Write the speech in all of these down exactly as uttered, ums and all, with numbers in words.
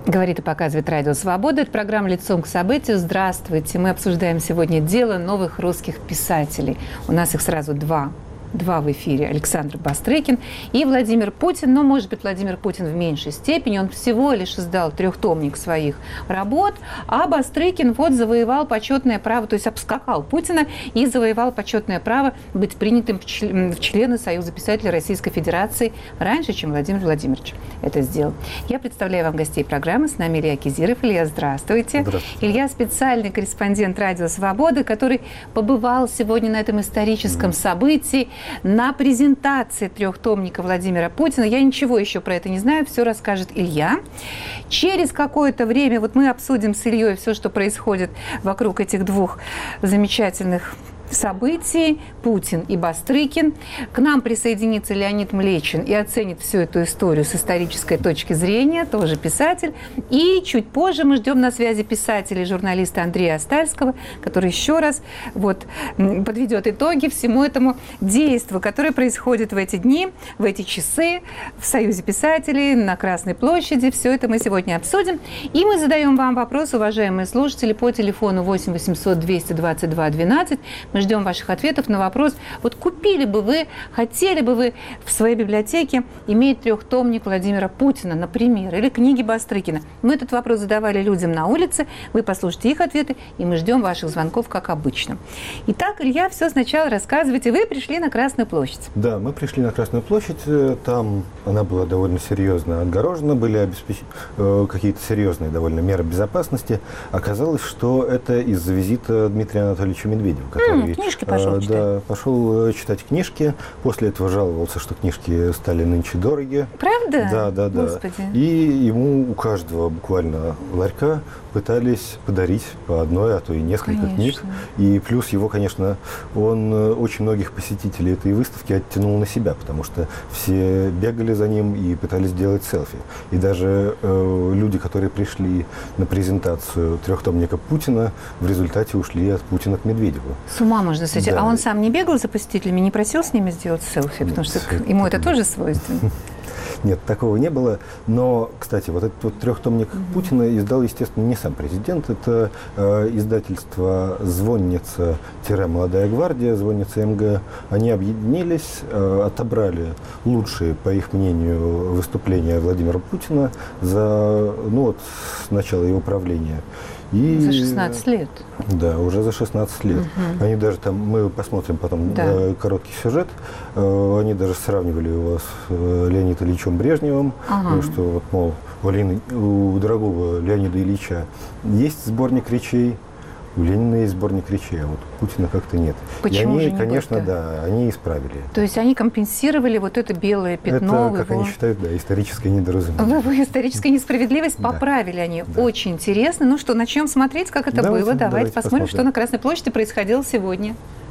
Говорит и показывает Радио Свобода. Это программа «Лицом к событию». Здравствуйте. Мы обсуждаем сегодня дело новых русских писателей. У нас их сразу два. Два в эфире. Александр Бастрыкин и Владимир Путин. Но, может быть, Владимир Путин в меньшей степени. Он всего лишь издал трехтомник своих работ, а Бастрыкин вот завоевал почетное право, то есть обскакал Путина и завоевал почетное право быть принятым в члены Союза писателей Российской Федерации раньше, чем Владимир Владимирович это сделал. Я представляю вам гостей программы. С нами Илья Кизиров. Илья, здравствуйте. Здравствуйте. Илья – специальный корреспондент Радио Свободы, который побывал сегодня на этом историческом событии, на презентации трехтомника Владимира Путина. Я ничего еще про это не знаю, все расскажет Илья. Через какое-то время вот мы обсудим с Ильей все, что происходит вокруг этих двух замечательных событий, Путин и Бастрыкин. К нам присоединится Леонид Млечин и оценит всю эту историю с исторической точки зрения, тоже писатель. И чуть позже мы ждем на связи писателя и журналиста Андрея Остальского, который еще раз вот подведет итоги всему этому действу, которое происходит в эти дни, в эти часы в Союзе писателей, на Красной площади. Все это мы сегодня обсудим. И мы задаем вам вопрос, уважаемые слушатели, по телефону восемь восемьсот двести двадцать два двенадцать. Мы ждем ваших ответов на вопрос, вот купили бы вы, хотели бы вы в своей библиотеке иметь трехтомник Владимира Путина, например, или книги Бастрыкина. Мы этот вопрос задавали людям на улице, вы послушайте их ответы, и мы ждем ваших звонков, как обычно. Итак, Илья, все сначала рассказывайте. Вы пришли на Красную площадь. Да, мы пришли на Красную площадь, там она была довольно серьезно отгорожена, были обеспеч... какие-то серьезные довольно меры безопасности. Оказалось, что это из-за визита Дмитрия Анатольевича Медведева, который Книжки пошел а, читать. Да, пошел читать книжки. После этого жаловался, что книжки стали нынче дороги. Правда? Да, да, да. Господи. И ему у каждого буквально ларька пытались подарить по одной, а то и несколько Конечно. книг. И плюс его, конечно, он очень многих посетителей этой выставки оттянул на себя, потому что все бегали за ним и пытались сделать селфи. И даже э, люди, которые пришли на презентацию трехтомника Путина, в результате ушли от Путина к Медведеву. С ума можно сойти. Да. А он сам не бегал за посетителями, не просил с ними сделать селфи? Потому что Нет, ему это тоже свойственно. Нет, такого не было. Но, кстати, вот этот вот трехтомник mm-hmm. Путина издал, естественно, не сам президент. Это э, издательство «Звонница-Молодая гвардия», «Звонница МГ». Они объединились, э, отобрали лучшие, по их мнению, выступления Владимира Путина за, ну, вот, с начала его правления. И, за шестнадцать лет. Да, уже за шестнадцать лет. Угу. Они даже там, мы посмотрим потом да. э, короткий сюжет, э, они даже сравнивали его с э, Леонидом Ильичем Брежневым, ага. что вот, мол, у, Лени, у дорогого Леонида Ильича есть сборник речей, у Ленина есть сборник речей, а вот у Путина как-то нет. Почему и они, же не конечно, будет, да, они исправили. То есть они компенсировали вот это белое пятно. Это, как его... они считают, да, историческое недоразумение. Вы, историческая несправедливость, да. Поправили они. Да. Очень интересно. Ну что, начнем смотреть, как это давайте, было. Давайте, давайте посмотрим, посмотрим, что на Красной площади происходило сегодня.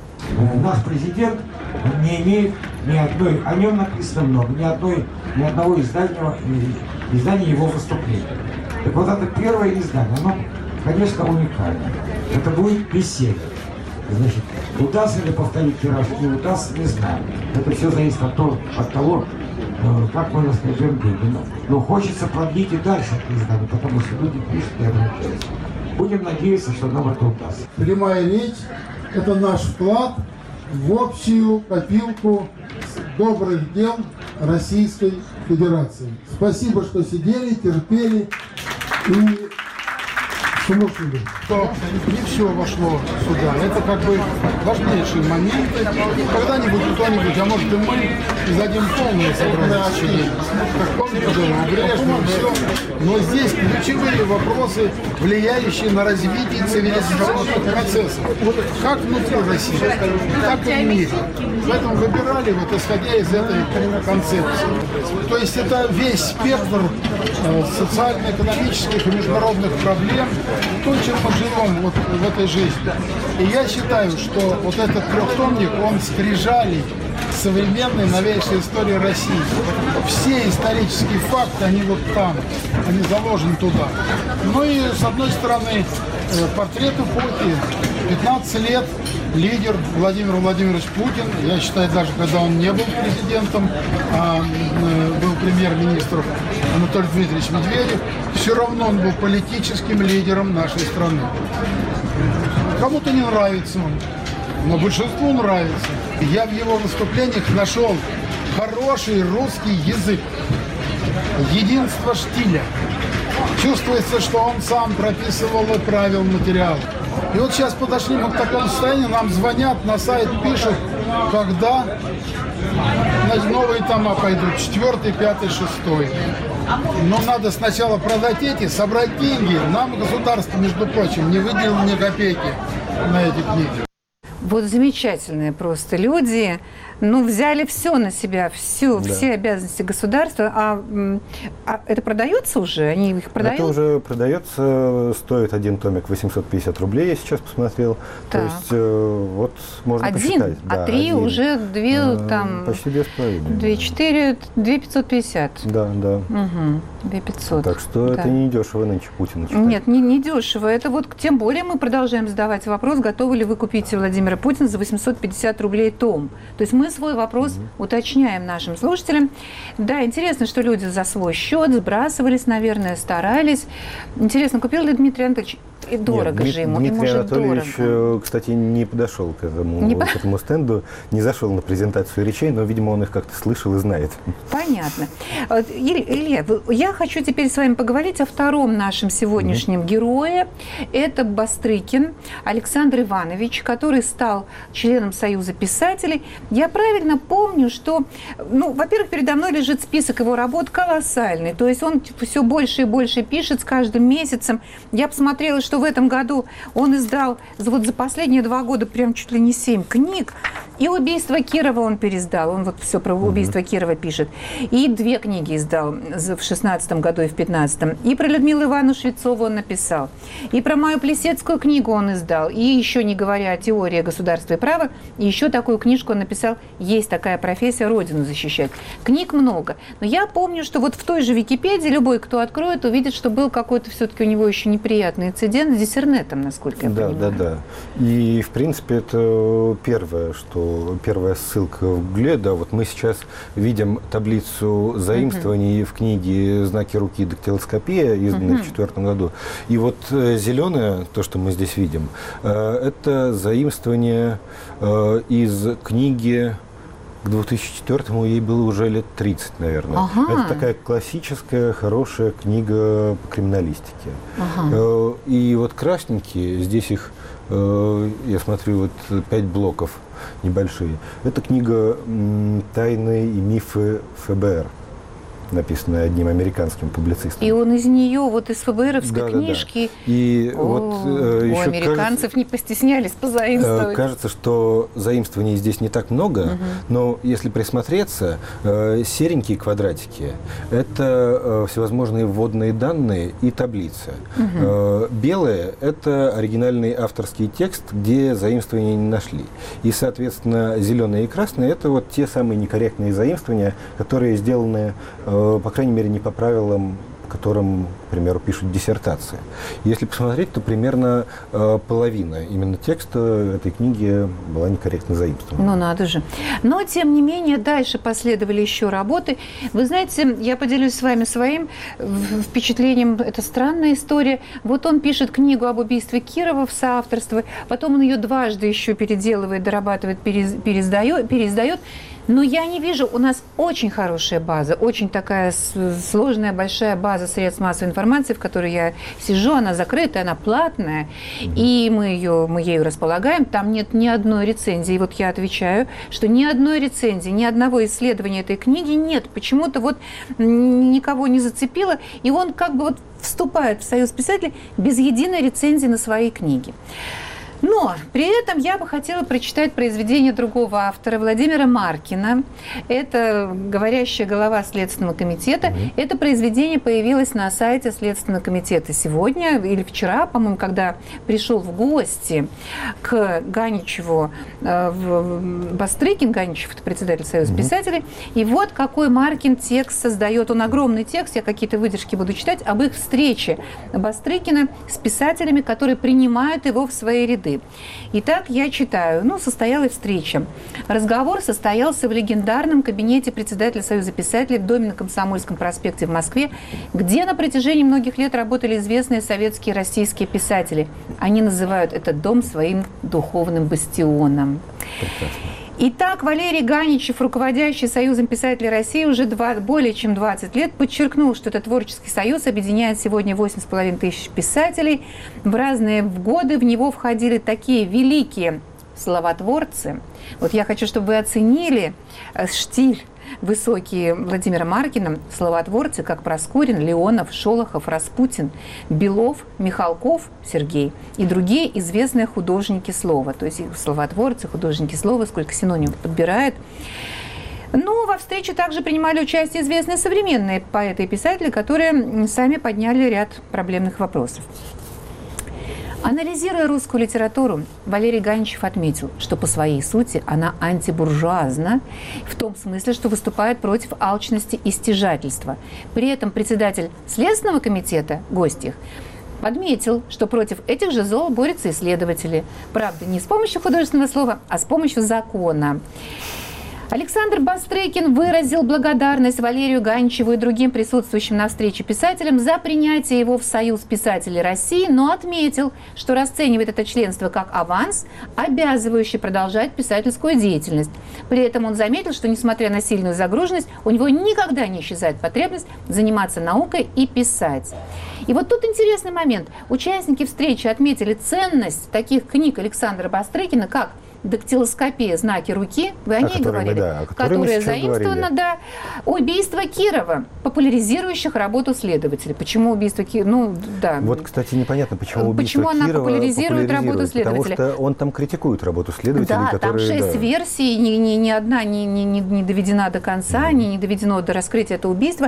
Наш президент не имеет ни одной, о нем написано много, ни одной, ни одного издания, издания его выступления. Так вот это первое издание, оно, конечно, уникально. Это будет беседа. Значит, удастся ли повторить тираж, не удастся, не знаю. Это все зависит от того, от того как мы раскрепим деньги. Но, но хочется продлить и дальше это издание, потому что люди пишут и обращаются. Будем надеяться, что нам это удастся. Прямая речь – это наш вклад в общую копилку добрых дел Российской Федерации. Спасибо, что сидели, терпели и слушали. То не все вошло сюда. Это как бы важнейшие моменты. Когда-нибудь кто-нибудь, а может и мы, издадим полное собрание сочинений. Как помните, было у Брежнева, все. Но здесь ключевые вопросы, влияющие на развитие цивилизационных процессов. Вот как внутри России, так и в мире. Поэтому выбирали, вот исходя из этой концепции. То есть это весь спектр э, социально-экономических и международных проблем, то, чем мы живем вот в этой жизни. И я считаю, что вот этот трехтомник, он скрижали современной новейшей истории России. Все исторические факты, они вот там, они заложены туда. Ну и, с одной стороны, портрет эпохи, пятнадцать лет, лидер Владимир Владимирович Путин. Я считаю, даже когда он не был президентом, а был премьер-министром, Анатолий Дмитриевич Медведев, все равно он был политическим лидером нашей страны. Кому-то не нравится он, но большинству нравится. Я в его выступлениях нашел хороший русский язык, единство штиля. Чувствуется, что он сам прописывал и правил материал. И вот сейчас подошли мы к такому состоянию, нам звонят, на сайт пишут, когда новые тома пойдут, четвертый, пятый, шестой. Но надо сначала продать эти, собрать деньги. Нам государство, между прочим, не выделило ни копейки на эти книги. Вот замечательные просто люди. Ну, взяли все на себя, всю, да. все обязанности государства. А, а это продается уже? Они их продают? Это уже продается, стоит один томик восемьсот пятьдесят рублей, я сейчас посмотрел. Так. То есть, э, вот можно один, посчитать. а да, три один. уже две, э, там... Почти две с половиной. Две четыре, две пятьсот пятьдесят. Да, да. Угу, две пятьсот. Так что да. это не дешево нынче Путина читать. Нет, не, не дешево. Это вот тем более мы продолжаем задавать вопрос, готовы ли вы купить Владимира Путина за восемьсот пятьдесят рублей том. То есть мы свой вопрос угу. уточняем нашим слушателям. Да, интересно, что люди за свой счет сбрасывались, наверное, старались. Интересно, купил ли Дмитрий Анатольевич? И дорого Нет, же ему, Дмитрий и может Анатольевич, дорого. кстати, не подошел к этому, Не к этому стенду, не зашел на презентацию речей, но, видимо, он их как-то слышал и знает. Понятно. Илья, я хочу теперь с вами поговорить о втором нашем сегодняшнем mm-hmm. герое. Это Бастрыкин Александр Иванович, который стал членом Союза писателей. Я правильно помню, что, ну, во-первых, передо мной лежит список его работ колоссальный. То есть он все больше и больше пишет с каждым месяцем. Я посмотрела, что в этом году он издал вот за последние два года прям чуть ли не семь книг. И «Убийство Кирова» он переиздал. Он вот все про убийство mm-hmm. Кирова пишет. И две книги издал в шестнадцатом году и в пятнадцатом. И про Людмилу Ивановну Швецову он написал. И про мою Плесецкую книгу он издал. И еще не говоря о теории государства и права, и еще такую книжку он написал «Есть такая профессия — Родину защищать». Книг много. Но я помню, что вот в той же Википедии любой, кто откроет, увидит, что был какой-то все-таки у него еще неприятный инцидент с диссернетом, насколько я да, понимаю. Да, да, да. И, в принципе, это первое, что первая ссылка в Гугле. Да, вот мы сейчас видим таблицу заимствований uh-huh. в книге «Знаки руки. Дактилоскопия», изданной uh-huh. в две тысячи четвёртом году. И вот зеленое, то, что мы здесь видим, это заимствование из книги. К две тысячи четвёртому ей было уже лет тридцать, наверное. Ага. Это такая классическая, хорошая книга по криминалистике. Ага. И вот красненькие, здесь их, я смотрю, вот пять блоков небольшие. Это книга «Тайны и мифы ФБР», написанная одним американским публицистом. И он из нее, вот из ФБРовской да, книжки... Да, да. И О, вот, э, у еще американцев кажется, не постеснялись позаимствовать. Э, кажется, что заимствований здесь не так много, угу. но если присмотреться, э, серенькие квадратики – это э, всевозможные вводные данные и таблицы. Угу. Э, белые – это оригинальный авторский текст, где заимствования не нашли. И, соответственно, зеленые и красные – это вот те самые некорректные заимствования, которые сделаны по крайней мере, не по правилам, по которым, к примеру, пишут диссертации. Если посмотреть, то примерно э, половина именно текста этой книги была некорректно заимствована. Ну, надо же. Но, тем не менее, дальше последовали еще работы. Вы знаете, я поделюсь с вами своим впечатлением. Это странная история. Вот он пишет книгу об убийстве Кирова в соавторство, потом он ее дважды еще переделывает, дорабатывает, переиздает, переиздает. Но я не вижу, у нас очень хорошая база, очень такая сложная, большая база средств массовой информации, в которой я сижу, она закрытая, она платная, и мы, ее, мы ею располагаем, там нет ни одной рецензии. И вот я отвечаю, что ни одной рецензии, ни одного исследования этой книги нет. Почему-то вот никого не зацепило, и он как бы вот вступает в Союз писателей без единой рецензии на свои книги. Но при этом я бы хотела прочитать произведение другого автора, Владимира Маркина. Это «Говорящая голова Следственного комитета». Mm-hmm. Это произведение появилось на сайте Следственного комитета сегодня или вчера, по-моему, когда пришел в гости к Ганичеву в Бастрыкин. Ганичев – это председатель Союза mm-hmm. писателей. И вот какой Маркин текст создает. Он огромный текст, я какие-то выдержки буду читать, об их встрече Бастрыкина с писателями, которые принимают его в свои ряды. суды. Итак, я читаю. Ну, состоялась встреча. Разговор состоялся в легендарном кабинете председателя Союза писателей в доме на Комсомольском проспекте в Москве, где на протяжении многих лет работали известные советские и российские писатели. Они называют этот дом своим духовным бастионом. Прекрасно. Итак, Валерий Ганичев, руководящий Союзом писателей России уже два, более чем двадцать лет, подчеркнул, что этот творческий союз объединяет сегодня восемь с половиной тысяч писателей. В разные годы в него входили такие великие словотворцы. Вот я хочу, чтобы вы оценили штиль высокие Владимира Маркина, словотворцы, как Проскурин, Леонов, Шолохов, Распутин, Белов, Михалков, Сергей и другие известные художники слова. То есть словотворцы, художники слова, сколько синонимов подбирают. Ну, во встрече также принимали участие известные современные поэты и писатели, которые сами подняли ряд проблемных вопросов. Анализируя русскую литературу, Валерий Ганичев отметил, что по своей сути она антибуржуазна, в том смысле, что выступает против алчности и стяжательства. При этом председатель Следственного комитета Гостьев подметил, что против этих же зол борются исследователи. Правда, не с помощью художественного слова, а с помощью закона. Александр Бастрыкин выразил благодарность Валерию Ганичеву и другим присутствующим на встрече писателям за принятие его в Союз писателей России, но отметил, что расценивает это членство как аванс, обязывающий продолжать писательскую деятельность. При этом он заметил, что, несмотря на сильную загруженность, у него никогда не исчезает потребность заниматься наукой и писать. И вот тут интересный момент. Участники встречи отметили ценность таких книг Александра Бастрыкина, как «Дактилоскопия. Знаки руки», вы о, о ней говорили, да, о которая заимствована, да, «Убийство Кирова», популяризирующих работу следователей. Почему убийство Кирова? Ну, да. Вот, кстати, непонятно, почему убийство почему она Кирова популяризирует, популяризирует работу следователя. Потому что он там критикует работу следователей, да, которые... там шесть да. версий, ни, ни, ни одна не, не, не, не доведена до конца, mm. не, не доведено до раскрытия этого убийства.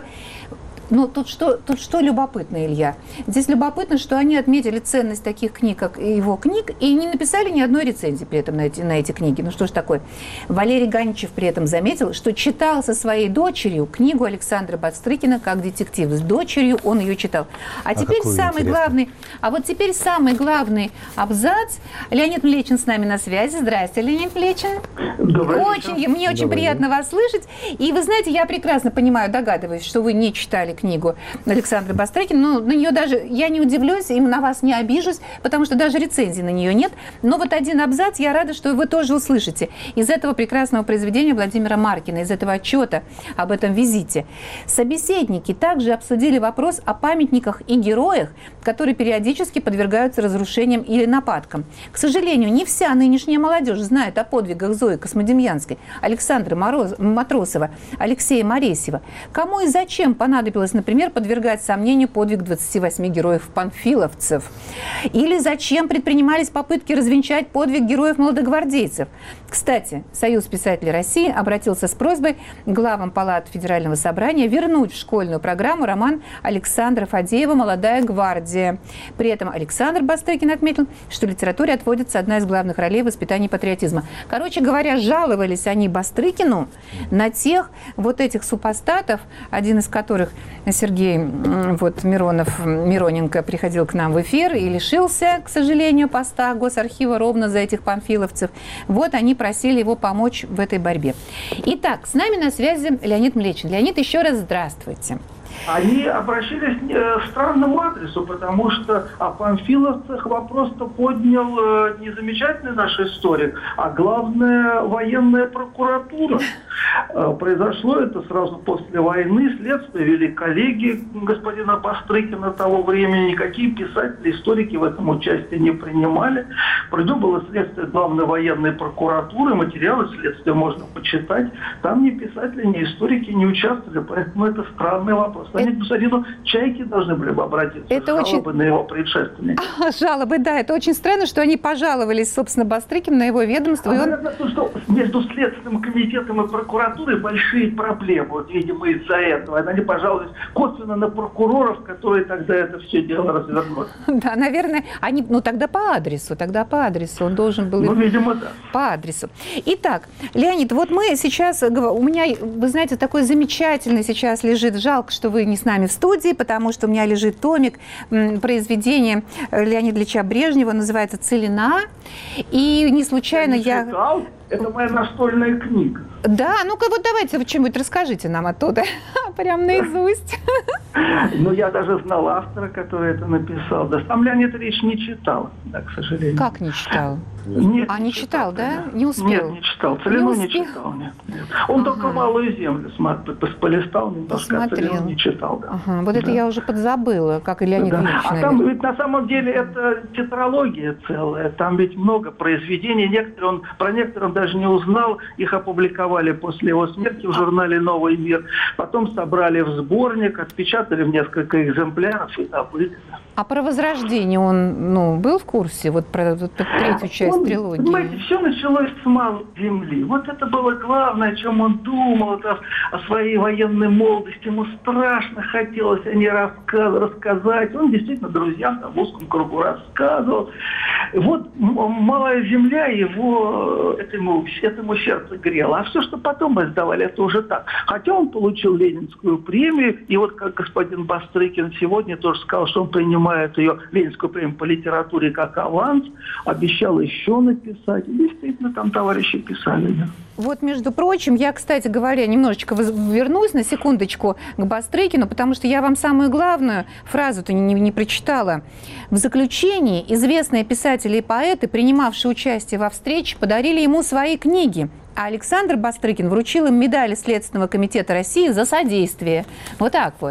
Но тут что, тут что любопытно, Илья? Здесь любопытно, что они отметили ценность таких книг, как его книг, и не написали ни одной рецензии при этом на эти, на эти книги. Ну что ж такое? Валерий Ганичев при этом заметил, что читал со своей дочерью книгу Александра Бастрыкина как детектив. С дочерью он ее читал. А, а теперь самый интересный. главный, а вот теперь самый главный абзац. Леонид Млечин с нами на связи. Здрасте, Леонид Млечин. Добрый очень, вечер. Мне очень Добрый приятно день. вас слышать. И вы знаете, я прекрасно понимаю, догадываюсь, что вы не читали книгу Александра Бастрыкина. Ну, на нее даже, я не удивлюсь, и на вас не обижусь, потому что даже рецензии на нее нет. Но вот один абзац, я рада, что вы тоже услышите. Из этого прекрасного произведения Владимира Маркина, из этого отчета об этом визите. Собеседники также обсудили вопрос о памятниках и героях, которые периодически подвергаются разрушениям или нападкам. К сожалению, не вся нынешняя молодежь знает о подвигах Зои Космодемьянской, Александра Мороз... Матросова, Алексея Моресьева. Кому и зачем понадобилось, например, подвергать сомнению подвиг двадцати восьми героев-панфиловцев? Или зачем предпринимались попытки развенчать подвиг героев-молодогвардейцев? Кстати, Союз писателей России обратился с просьбой к главам палат Федерального собрания вернуть в школьную программу роман Александра Фадеева «Молодая гвардия». При этом Александр Бастрыкин отметил, что литературе отводится одна из главных ролей в воспитании патриотизма. Короче говоря, жаловались они Бастрыкину на тех вот этих супостатов, один из которых Сергей вот, Миронов, Мироненко приходил к нам в эфир и лишился, к сожалению, поста Госархива ровно за этих панфиловцев. Вот они просили его помочь в этой борьбе. Итак, с нами на связи Леонид Млечин. Леонид, еще раз здравствуйте. Они обращались к странному адресу, потому что о панфиловцах вопрос-то поднял не замечательный наш историк, а главная военная прокуратура. Произошло это сразу после войны, следствие вели коллеги господина Бастрыкина того времени, никакие писатели, историки в этом участие не принимали. Было следствие главной военной прокуратуры, материалы следствия можно почитать. Там ни писатели, ни историки не участвовали, поэтому это странный вопрос. Они к господину Чайке должны были бы обратиться это с жалобой очень... на его предшественника. А, жалобы, да. Это очень странно, что они пожаловались, собственно, Бастрыкину на его ведомство. А и он... наверное, то, что между Следственным комитетом и прокуратурой большие проблемы. Вот, видимо, из-за этого. Они пожаловались косвенно на прокуроров, которые тогда это все дело развернули. Да, наверное, они... Ну, тогда по адресу. Тогда по адресу. Он должен был... Ну, видимо, да. По адресу. Итак, Леонид, вот мы сейчас... У меня, вы знаете, такой замечательный сейчас лежит... Жалко, что что вы не с нами в студии, потому что у меня лежит томик произведения Леонида Ильича Брежнева, называется «Целина». И не случайно я... я... Это моя настольная книга. Да, ну-ка вот давайте вы что-нибудь расскажите нам оттуда, прям наизусть. Ну, я даже знал автора, который это написал. Да сам Леонид Ильич не читал, да, к сожалению. Как не читал? Нет, а, не читал, читал да? Не успел? Нет, не читал. Целину не, не, не читал, нет. нет. Он ага. только «Малую землю» полистал немножко, а Целину не читал. Да. Ага. Вот да. это я уже подзабыла, как и Леонид да. Ильич, А наверное. там ведь на самом деле это тетралогия целая. Там ведь много произведений. Некоторые он, про некоторые он даже не узнал. Их опубликовали после его смерти в журнале «Новый мир». Потом собрали в сборник, отпечатали в несколько экземпляров и забыли. А про Возрождение он ну, был в курсе? Вот про, вот, про третью часть он, трилогии? Понимаете, все началось с «Малой земли». Вот это было главное, о чем он думал, о, о своей военной молодости. Ему страшно хотелось о ней рассказ, рассказать. Он действительно друзьям в узком кругу рассказывал. Вот «Малая земля» его этому, этому сердце грело. А все, что потом мы сдавали, это уже так. Хотя он получил Ленинскую премию. И вот как господин Бастрыкин сегодня тоже сказал, что он принимает ее Ленинскую премию по литературе как аванс, обещал еще написать. И действительно, там товарищи писали. Да. Вот, между прочим, я, кстати говоря, немножечко вернусь на секундочку к Бастрыкину, потому что я вам самую главную фразу-то не, не прочитала. В заключении известные писатели и поэты, принимавшие участие во встрече, подарили ему свои книги. А Александр Бастрыкин вручил им медали Следственного комитета России за содействие. Вот так вот.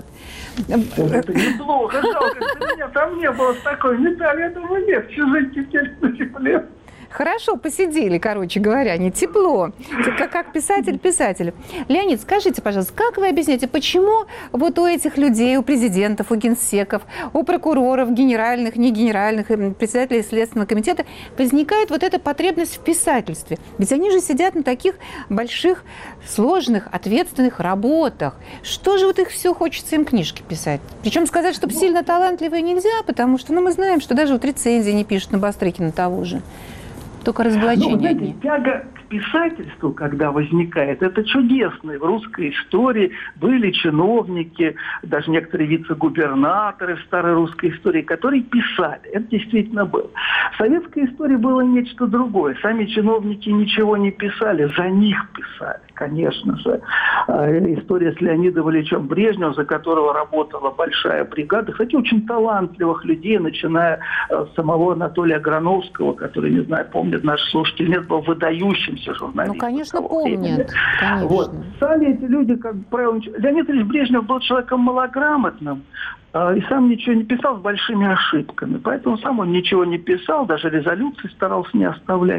Это неплохо. Жалко, что меня там не было с такой медали. Я думаю, нет, чужие теперь на тепле. Хорошо посидели, короче говоря, не тепло. Как, как писатель-писатель. Леонид, скажите, пожалуйста, как вы объясняете, почему вот у этих людей, у президентов, у генсеков, у прокуроров, генеральных, не генеральных, председателей Следственного комитета возникает вот эта потребность в писательстве? Ведь они же сидят на таких больших, сложных, ответственных работах. Что же вот их все хочется им книжки писать? Причем сказать, чтобы сильно талантливые нельзя, потому что ну, мы знаем, что даже вот рецензии не пишут на Бастрыкина того же. Только разоблачения. Ну, знаете, тяга к писательству, когда возникает, это чудесно. В русской истории были чиновники, даже некоторые вице-губернаторы в старой русской истории, которые писали. Это действительно было. В советской истории было нечто другое. Сами чиновники ничего не писали, за них писали, конечно же. История с Леонидом Ильичем Брежневым, за которого работала большая бригада. Кстати, очень талантливых людей, начиная с самого Анатолия Грановского, который, не знаю, помнит наш слушатель, нет, был выдающимся журналистом. Ну, конечно, помнят. Конечно. Вот. Сами эти люди, как правило, Леонид Ильич Брежнев был человеком малограмотным, и сам ничего не писал с большими ошибками. Поэтому сам он ничего не писал, даже резолюции старался не оставлять.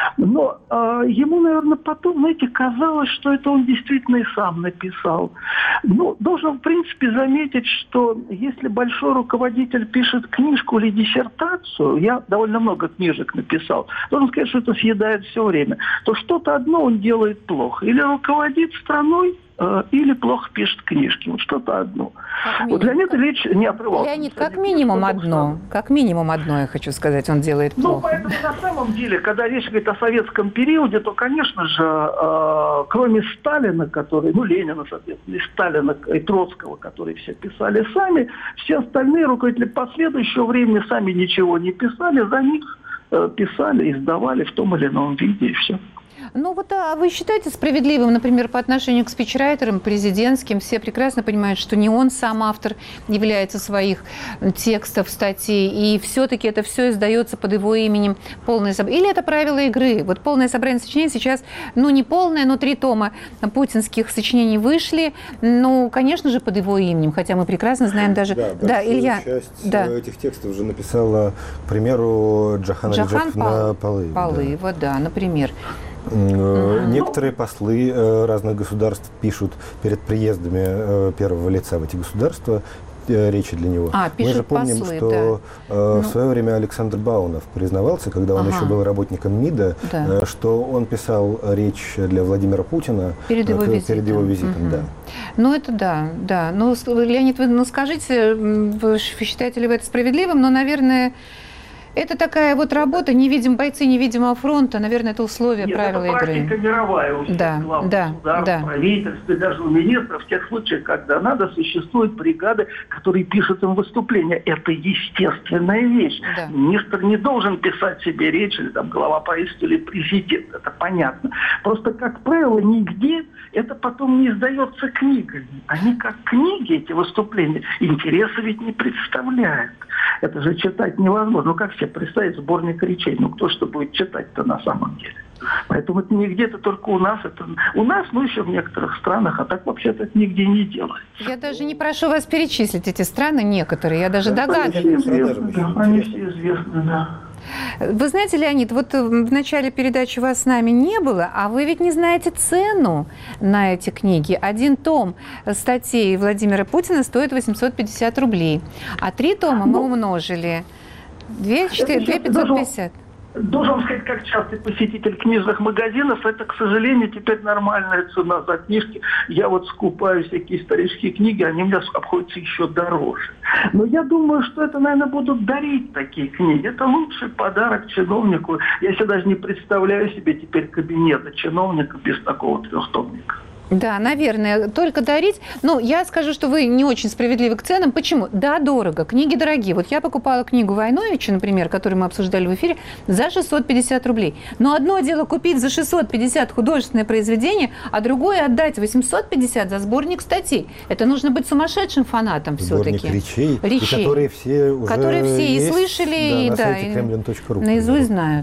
Но э, ему, наверное, потом, знаете, казалось, что это он действительно и сам написал. Ну, должен, в принципе, заметить, что если большой руководитель пишет книжку или диссертацию, я довольно много книжек написал, должен сказать, что это съедает все время, то что-то одно он делает плохо. Или руководит страной, или плохо пишет книжки. Вот что-то одно. Вот Леонид Ильич не отрывался. Леонид, как минимум одно. Как минимум одно, я хочу сказать, он делает плохо. Ну, поэтому на самом деле, когда речь говорит о советском периоде, то, конечно же, э, кроме Сталина, который, ну, Ленина, соответственно, и Сталина, и Троцкого, которые все писали сами, все остальные руководители последующего времени сами ничего не писали, за них э, писали, издавали в том или ином виде, и все. Ну вот, а вы считаете справедливым, например, по отношению к спичрайтерам президентским? Все прекрасно понимают, что не он сам автор является своих текстов, статей, и все-таки это все издается под его именем полное собрание. Или это правило игры? Вот полное собрание сочинений сейчас, ну не полное, но три тома путинских сочинений вышли, ну, конечно же, под его именем, хотя мы прекрасно знаем даже... Да, да Илья, часть да. этих текстов уже написала, к примеру, Джахан Алиджафовна Палыева. Палыева, да. да, например. Uh-huh. Некоторые послы э, разных государств пишут перед приездами э, первого лица в эти государства э, речи для него. А, Мы же помним, послы, что да. э, ну... в свое время Александр Баунов признавался, когда он ага. еще был работником МИДа, да. э, что он писал речь для Владимира Путина перед его э, визитом. Перед его визитом угу. да. Ну, это да, да. Ну, Леонид, вы ну, скажите, вы считаете ли вы это справедливым? Но, наверное... Это такая вот работа, невидим, бойцы невидимого фронта, наверное, это условия, Нет, правила это игры. практика мировая у всех Да, глав да, государств, да. правительств и даже у министров. В тех случаях, когда надо, существуют бригады, которые пишут им выступления. Это естественная вещь. Да. Министр не должен писать себе речь, или там глава правительства, или президент. Это понятно. Просто, как правило, нигде это потом не издается книгами. Они как книги, эти выступления, интереса ведь не представляют. Это же читать невозможно. Ну, как себе представить сборник речей? Ну, кто что будет читать-то на самом деле? Поэтому это не где-то только у нас. Это у нас, ну, еще в некоторых странах, а так вообще-то это нигде не делается. Я даже не прошу вас перечислить эти страны некоторые, я даже Они все догадываюсь. известны, да. Они все известны, да. Вы знаете, Леонид, вот в начале передачи вас с нами не было, а вы ведь не знаете цену на эти книги. Один том статей Владимира Путина стоит восемьсот пятьдесят рублей, а три тома мы умножили. две тысячи пятьсот пятьдесят. Должен сказать, как частый посетитель книжных магазинов, это, к сожалению, теперь нормальная цена за книжки. Я вот скупаю всякие исторические книги, они мне обходятся еще дороже. Но я думаю, что это, наверное, будут дарить такие книги. Это лучший подарок чиновнику. Я себе даже не представляю себе теперь кабинета чиновника без такого трехтомника. Да, наверное, только дарить. Ну, я скажу, что вы не очень справедливы к ценам. Почему? Да, дорого. Книги дорогие. Вот я покупала книгу Войновича, например, которую мы обсуждали в эфире, за шестьсот пятьдесят рублей. Но одно дело купить за шестьсот пятьдесят художественное произведение, а другое отдать восемьсот пятьдесят за сборник статей. Это нужно быть сумасшедшим фанатом Сборник все-таки. речей, Речей. И которые все уже которые все и есть, слышали, да, и, на да, сайте и кремлин точка ру. наизусть знают.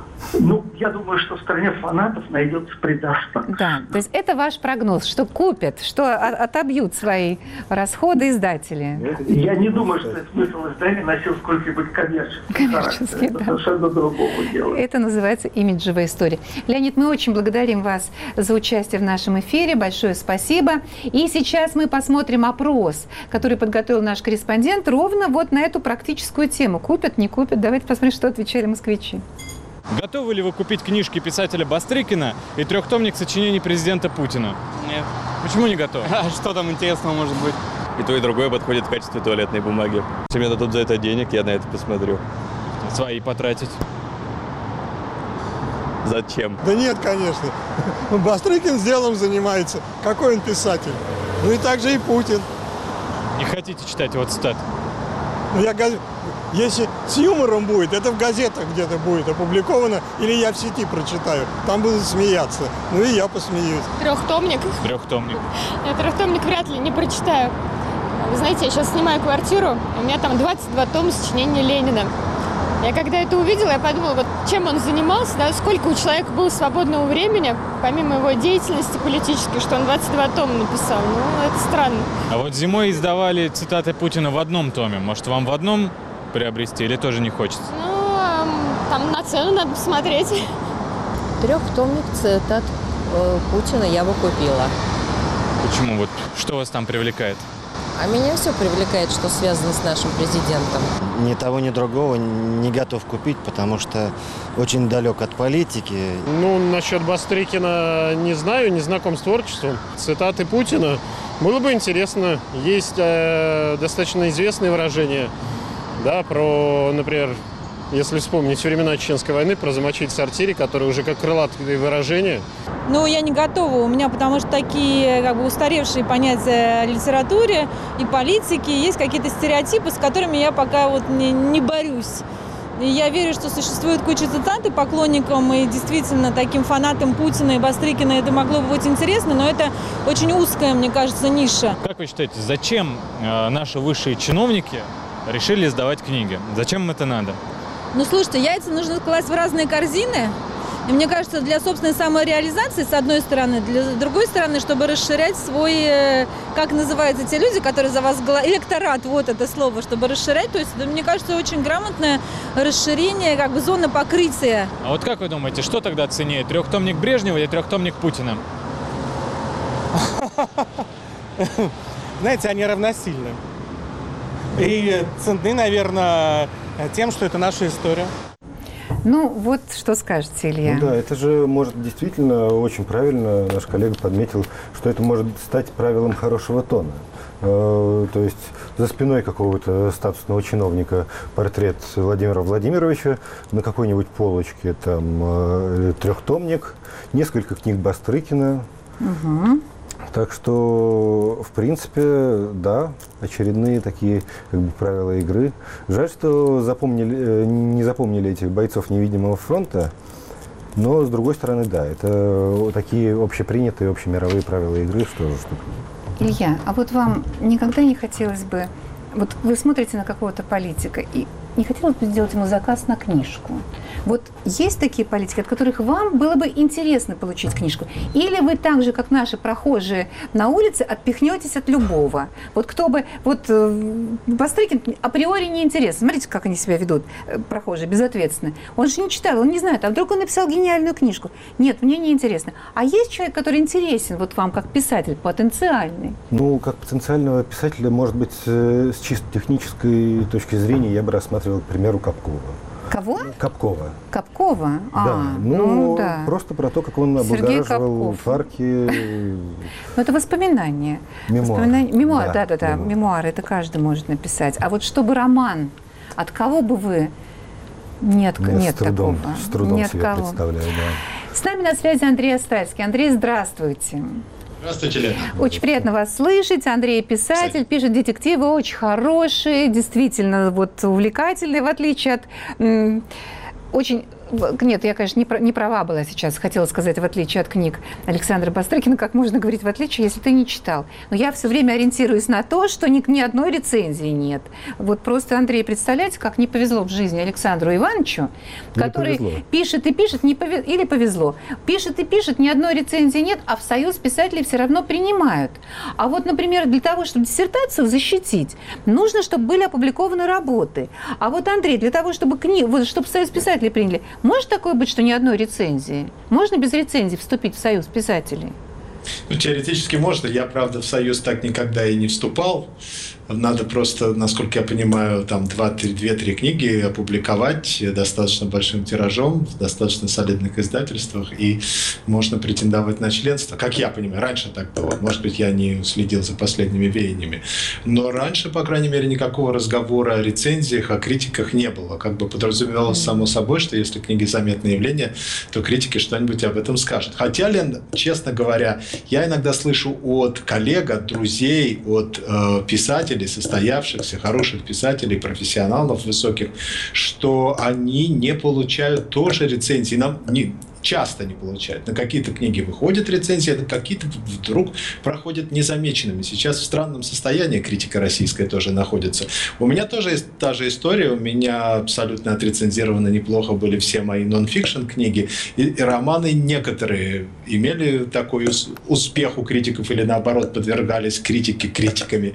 Ну, я думаю, что в стране фанатов найдется предостаточно. Да, то есть это ваш прогноз, что купят, что отобьют свои расходы издатели. Я не думаю, что это смысл издания носил сколько-нибудь коммерческий, Коммерческий, характер. да. Это совершенно другого дела. Это называется имиджевая история. Леонид, мы очень благодарим вас за участие в нашем эфире. Большое спасибо. И сейчас мы посмотрим опрос, который подготовил наш корреспондент ровно вот на эту практическую тему. Купят, не купят? Давайте посмотрим, что отвечали москвичи. Готовы ли вы купить книжки писателя Бастрыкина и трехтомник сочинений президента Путина? Нет. Почему не готовы? А что там интересного может быть? И то, и другое подходит в качестве туалетной бумаги. Если мне дадут за это денег, я на это посмотрю. Свои потратить. Зачем? Да нет, конечно. Бастрыкин с делом занимается. Какой он писатель? Ну и так же и Путин. Не хотите читать его цитаты? Ну, я, газ- если с юмором будет, это в газетах где-то будет опубликовано, или я в сети прочитаю. Там будут смеяться. Ну и я посмеюсь. Трехтомник. Трехтомник. Я трехтомник вряд ли не прочитаю. Вы знаете, я сейчас снимаю квартиру, у меня там двадцать два тома сочинения Ленина. Я когда это увидела, я подумала, вот чем он занимался, да, сколько у человека было свободного времени, помимо его деятельности политической, что он двадцать два тома написал. Ну, это странно. А вот зимой издавали цитаты Путина в одном томе. Может, вам в одном приобрести или тоже не хочется? Ну, эм, там на цену надо посмотреть. Трехтомник цитат э, Путина я бы купила. Почему? Вот что вас там привлекает? А меня все привлекает, что связано с нашим президентом. Ни того, ни другого не готов купить, потому что очень далек от политики. Ну, насчет Бастрыкина не знаю, не знаком с творчеством. Цитаты Путина было бы интересно. Есть э, достаточно известные выражения, да, про, например, если вспомнить времена Чеченской войны, про замочить в сортире, которые уже как крылатые выражения. Ну, я не готова. У меня, потому что такие как бы устаревшие понятия о литературе и политике, есть какие-то стереотипы, с которыми я пока вот не, не борюсь. И я верю, что существует куча цитат, и поклонникам, и действительно таким фанатам Путина и Бастрыкина это могло бы быть интересно, но это очень узкая, мне кажется, ниша. Как вы считаете, зачем э, наши высшие чиновники решили издавать книги? Зачем им это надо? Ну, слушайте, яйца нужно класть в разные корзины. И мне кажется, для собственной самореализации, с одной стороны, для с другой стороны, чтобы расширять свой, э, как называются те люди, которые за вас голосуют, электорат, вот это слово, чтобы расширять. То есть, это, мне кажется, очень грамотное расширение как бы зоны покрытия. А вот как вы думаете, что тогда ценнее, трехтомник Брежнева или трехтомник Путина? Знаете, они равносильны. И ценны, наверное, тем, что это наша история. Ну, вот что скажете, Илья? Ну да, это же может действительно очень правильно, наш коллега подметил, что это может стать правилом хорошего тона. Э, то есть за спиной какого-то статусного чиновника портрет Владимира Владимировича, на какой-нибудь полочке там э, трехтомник, несколько книг Бастрыкина. Угу. Так что, в принципе, да, очередные такие как бы правила игры. Жаль, что запомнили, не запомнили этих бойцов невидимого фронта, но, с другой стороны, да, это такие общепринятые, общемировые правила игры, что, что... Илья, а вот вам никогда не хотелось бы... Вот вы смотрите на какого-то политика, и не хотелось бы сделать ему заказ на книжку? Вот есть такие политики, от которых вам было бы интересно получить книжку? Или вы так же, как наши прохожие на улице, отпихнетесь от любого? Вот кто бы... Вот Бастрыкин априори не интересен. Смотрите, как они себя ведут, прохожие, безответственно. Он же не читал, он не знает, а вдруг он написал гениальную книжку? Нет, мне не интересно. А есть человек, который интересен вот вам, как писатель, потенциальный? Ну, как потенциального писателя, может быть, с чисто технической точки зрения я бы рассматривал, к примеру, Капкова. Кого? Капкова. Капкова? А, да, ну, ну да. Просто про то, как он облагораживал парки. Ну, это воспоминания. Мемуар. Воспоминания. Мемуар, да, да, да, да. мемуар. Мемуары, это каждый может написать. А вот чтобы роман, от кого бы вы... Нет, Я нет с трудом, такого. С трудом нет себе кого. представляю, да. С нами на связи Андрей Остальский. Андрей, здравствуйте. Здравствуйте, Лена. Очень приятно вас слышать. Андрей писатель, пишет детективы очень хорошие, действительно вот увлекательные, в отличие от... М- очень... Нет, я, конечно, не, про, не права была сейчас, хотела сказать, в отличие от книг Александра Бастрыкина, как можно говорить в отличие, если ты не читал. Но я все время ориентируюсь на то, что ни, ни одной рецензии нет. Вот просто, Андрей, представляете, как не повезло в жизни Александру Ивановичу, Или который повезло. пишет и пишет, не пове... или повезло, пишет и пишет, ни одной рецензии нет, а в Союз писателей все равно принимают. А вот, например, для того, чтобы диссертацию защитить, нужно, чтобы были опубликованы работы. А вот, Андрей, для того, чтобы, кни... вот, чтобы Союз писателей приняли, может такое быть, что ни одной рецензии? Можно без рецензии вступить в Союз писателей? Ну, теоретически можно. Я, правда, в Союз так никогда и не вступал. Надо просто, насколько я понимаю, там две-три книги опубликовать достаточно большим тиражом, в достаточно солидных издательствах, и можно претендовать на членство. Как я понимаю, раньше так было. Может быть, я не следил за последними веяниями. Но раньше, по крайней мере, никакого разговора о рецензиях, о критиках не было. Как бы подразумевалось само собой, что если книги заметное явление, то критики что-нибудь об этом скажут. Хотя, Лен, честно говоря, я иногда слышу от коллег, от друзей, от э, писателей, состоявшихся, хороших писателей, профессионалов высоких, что они не получают тоже рецензии. Нам не, часто не получают. На какие-то книги выходят рецензии, а какие-то вдруг проходят незамеченными. Сейчас в странном состоянии критика российская тоже находится. У меня тоже есть та же история. У меня абсолютно отрецензированы неплохо были все мои нон-фикшн книги. И, и романы некоторые имели такой успех у критиков или наоборот подвергались критике критиками.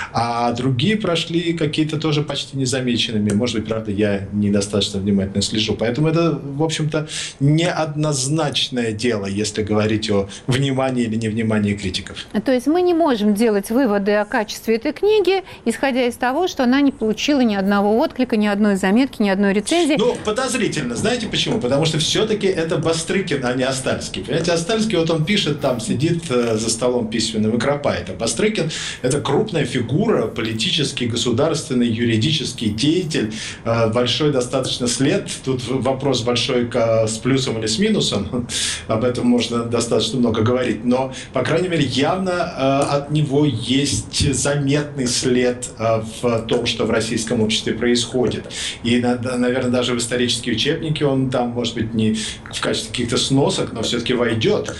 А другие прошли какие-то тоже почти незамеченными. Может быть, правда, я недостаточно внимательно слежу. Поэтому это, в общем-то, не однозначное дело, если говорить о внимании или невнимании критиков. То есть мы не можем делать выводы о качестве этой книги, исходя из того, что она не получила ни одного отклика, ни одной заметки, ни одной рецензии. Ну, подозрительно. Знаете почему? Потому что все-таки это Бастрыкин, а не Остальский. Понимаете, Остальский, вот он пишет там, сидит за столом письменным и кропает. А Бастрыкин – это крупная фигура, политический, государственный, юридический деятель, большой достаточно след. Тут вопрос большой с плюсом или с минусом, об этом можно достаточно много говорить, но, по крайней мере, явно э, от него есть заметный след э, в том, что в российском обществе происходит. И, наверное, даже в исторические учебники он там, может быть, не в качестве каких-то сносок, но все-таки войдет.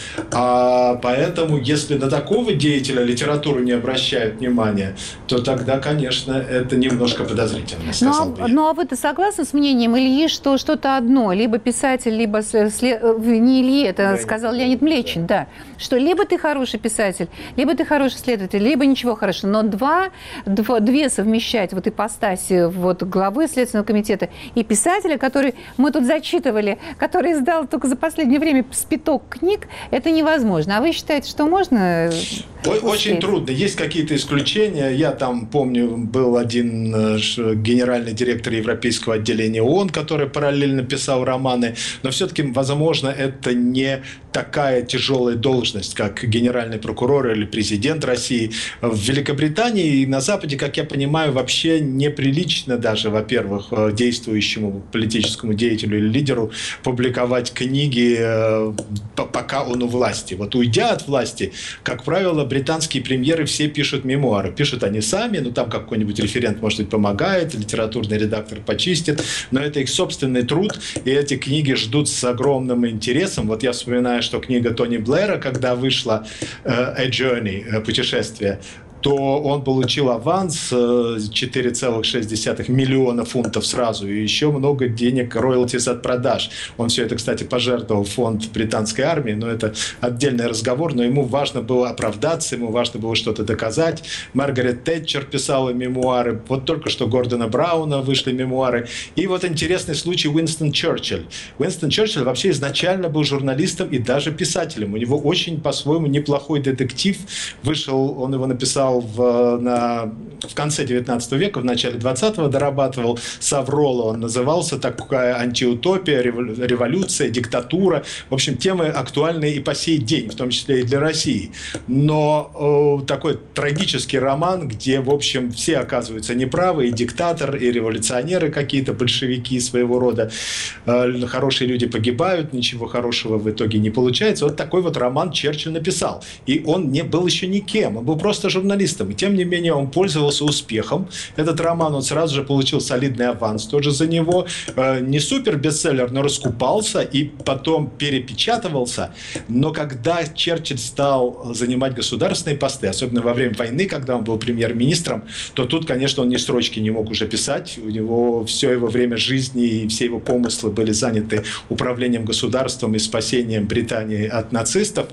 А поэтому, если на такого деятеля литературу не обращают внимания, то тогда, конечно, это немножко подозрительно, сказал ну, бы я. Ну, а вы-то согласны с мнением Ильи, что что-то одно, либо писатель, либо след... не Ильи, это Леонид, сказал Леонид Млечин, да. да, что либо ты хороший писатель, либо ты хороший следователь, либо ничего хорошего, но два, два, две совмещать вот ипостаси вот главы Следственного комитета и писателя, который мы тут зачитывали, который издал только за последнее время спиток книг, это невозможно. А вы считаете, что можно? Очень трудно. Есть какие-то исключения. Я там помню, был один генеральный директор европейского отделения ООН, который параллельно писал романы, но все-таки, возможно, это не такая тяжелая должность, как генеральный прокурор или президент России. В Великобритании и на Западе, как я понимаю, вообще неприлично даже, во-первых, действующему политическому деятелю или лидеру публиковать книги, пока он у власти. Вот уйдя от власти, как правило, британские премьеры все пишут мемуары. Пишут они сами, ну там какой-нибудь референт, может быть, помогает, литературный редактор почистит, но это их собственный труд, и эти книги ждут с огромным интересом. Вот я вспоминаю, что книга Тони Блэра, когда вышла «A Journey», «Путешествие», то он получил аванс четыре целых шесть десятых миллиона фунтов сразу и еще много денег роялтис от продаж. Он все это, кстати, пожертвовал в фонд британской армии, но это отдельный разговор, но ему важно было оправдаться, ему важно было что-то доказать. Маргарет Тэтчер писала мемуары, вот только что Гордона Брауна вышли мемуары. И вот интересный случай Уинстон Черчилль. Уинстон Черчилль вообще изначально был журналистом и даже писателем. У него очень, по-своему, неплохой детектив. Вышел, он его написал В, на, в конце девятнадцатого века, в начале двадцатого дорабатывал. «Саврола» он назывался, такая антиутопия, революция, диктатура. В общем, темы актуальные и по сей день, в том числе и для России. Но э, такой трагический роман, где, в общем, все оказываются неправы, и диктатор, и революционеры какие-то, большевики своего рода. Э, хорошие люди погибают, ничего хорошего в итоге не получается. Вот такой вот роман Черчилль написал. И он не был еще никем, он был просто журналистом. И тем не менее он пользовался успехом. Этот роман, он сразу же получил солидный аванс тоже за него. Не супер бестселлер, но раскупался и потом перепечатывался. Но когда Черчилль стал занимать государственные посты, особенно во время войны, когда он был премьер-министром, то тут, конечно, он ни строчки не мог уже писать. У него все его время жизни и все его помыслы были заняты управлением государством и спасением Британии от нацистов.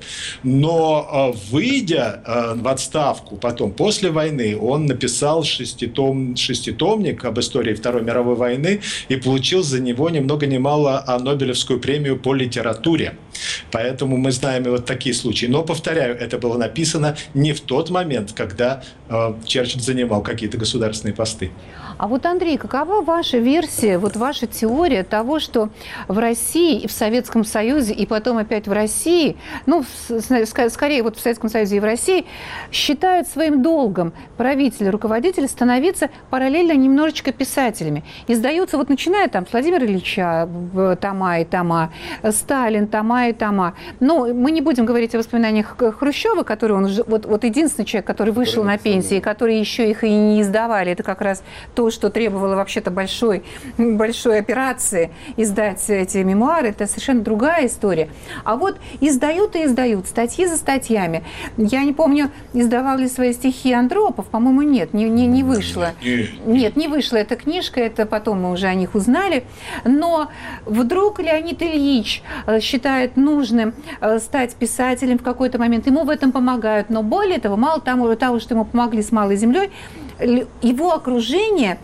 Но выйдя в отставку, потом, после войны, он написал шеститом, шеститомник об истории Второй мировой войны и получил за него ни много ни мало Нобелевскую премию по литературе. Поэтому мы знаем и вот такие случаи. Но, повторяю, это было написано не в тот момент, когда э, Черчилль занимал какие-то государственные посты. А вот, Андрей, какова ваша версия, вот ваша теория того, что в России и в Советском Союзе, и потом опять в России, ну, скорее вот в Советском Союзе и в России, считают своим долгом правители, руководители становиться параллельно немножечко писателями. Издаются, вот начиная там с Владимира Ильича, тома и тома, Сталин, тома и тома. Но мы не будем говорить о воспоминаниях Хрущева, который он уже, вот, вот единственный человек, который вышел на пенсии, который еще их и не издавали. Это как раз то, что требовало вообще-то большой, большой операции издать эти мемуары. Это совершенно другая история. А вот издают и издают, статьи за статьями. Я не помню, издавал ли свои стихи Андропов, по-моему, нет, не, не, не вышло. Нет, не вышла эта книжка, это потом мы уже о них узнали. Но вдруг Леонид Ильич считает нужным стать писателем в какой-то момент, ему в этом помогают. Но более того, мало того, что ему помогли с «Малой землей», его окружение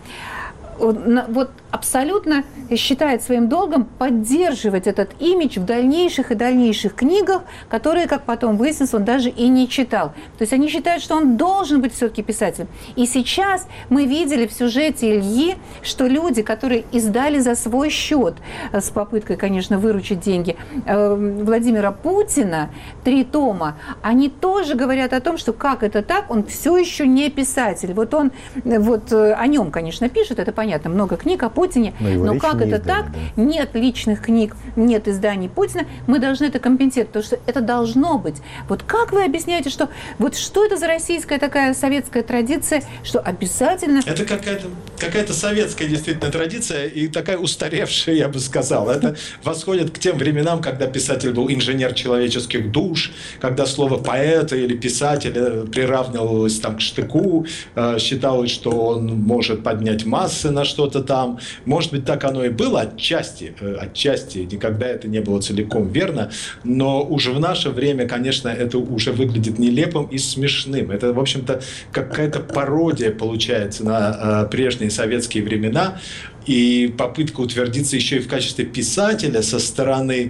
вот абсолютно считает своим долгом поддерживать этот имидж в дальнейших и дальнейших книгах, которые, как потом выяснилось, он даже и не читал. То есть они считают, что он должен быть все-таки писателем. И сейчас мы видели в сюжете Ильи, что люди, которые издали за свой счет, с попыткой, конечно, выручить деньги, Владимира Путина, три тома, они тоже говорят о том, что как это так, он все еще не писатель. Вот он, вот о нем, конечно, пишет, это понятно, много книг о Путине, но, но как это издания, так? Да. Нет личных книг, нет изданий Путина, мы должны это компенсировать, потому что это должно быть. Вот как вы объясняете, что вот что это за российская такая советская традиция, что обязательно... Это какая-то какая-то советская действительно традиция и такая устаревшая, я бы сказал. Это восходит к тем временам, когда писатель был инженер человеческих душ, когда слово поэта или писателя приравнивалось там к штыку, считалось, что он может поднять массы на что-то там. Может быть, так оно и было отчасти, отчасти, никогда это не было целиком верно, но уже в наше время, конечно, это уже выглядит нелепым и смешным. Это, в общем-то, какая-то пародия получается на прежние советские времена, и попытка утвердиться еще и в качестве писателя со стороны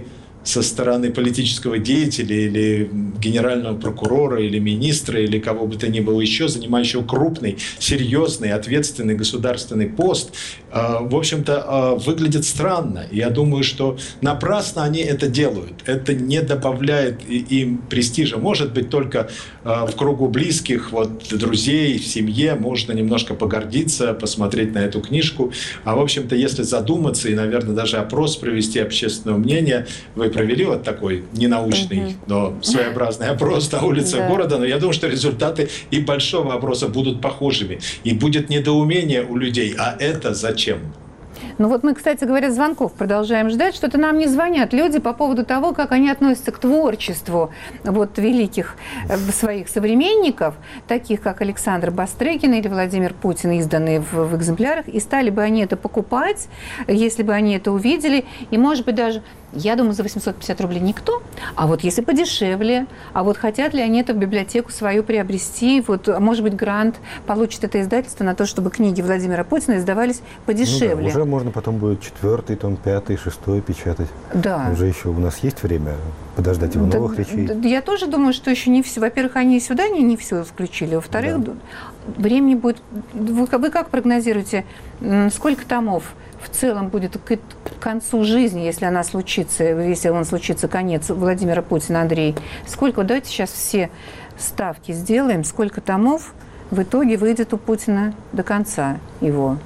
со стороны политического деятеля или генерального прокурора, или министра, или кого бы то ни было еще, занимающего крупный, серьезный, ответственный государственный пост, в общем-то, выглядит странно. Я думаю, что напрасно они это делают. Это не добавляет им престижа. Может быть, только в кругу близких, вот, друзей, в семье можно немножко погордиться, посмотреть на эту книжку. А, в общем-то, если задуматься и, наверное, даже опрос провести общественного мнения, вы провели вот такой ненаучный, угу. но своеобразный опрос на улицах да. города, но я думаю, что результаты и большого опроса будут похожими. И будет недоумение у людей, а это зачем? Ну вот мы, кстати говоря, звонков продолжаем ждать. Что-то нам не звонят люди по поводу того, как они относятся к творчеству вот, великих своих современников, таких как Александр Бастрыкин или Владимир Путин, изданные в, в экземплярах, и стали бы они это покупать, если бы они это увидели, и, может быть, даже, я думаю, за восемьсот пятьдесят рублей никто, а вот если подешевле, а вот хотят ли они это в библиотеку свою приобрести, вот, может быть, грант получит это издательство на то, чтобы книги Владимира Путина издавались подешевле. Ну да, уже можно потом будет четвертый, том пятый, шестой печатать. Да. Уже еще у нас есть время подождать его да, новых речей. Да, я тоже думаю, что еще не все. Во-первых, они сюда не, не все включили. Во-вторых, да. времени будет... Вы, вы как прогнозируете, сколько томов в целом будет к концу жизни, если она случится, если он случится, конец Владимира Путина, Андрей? Сколько? Давайте сейчас все ставки сделаем. Сколько томов в итоге выйдет у Путина до конца его?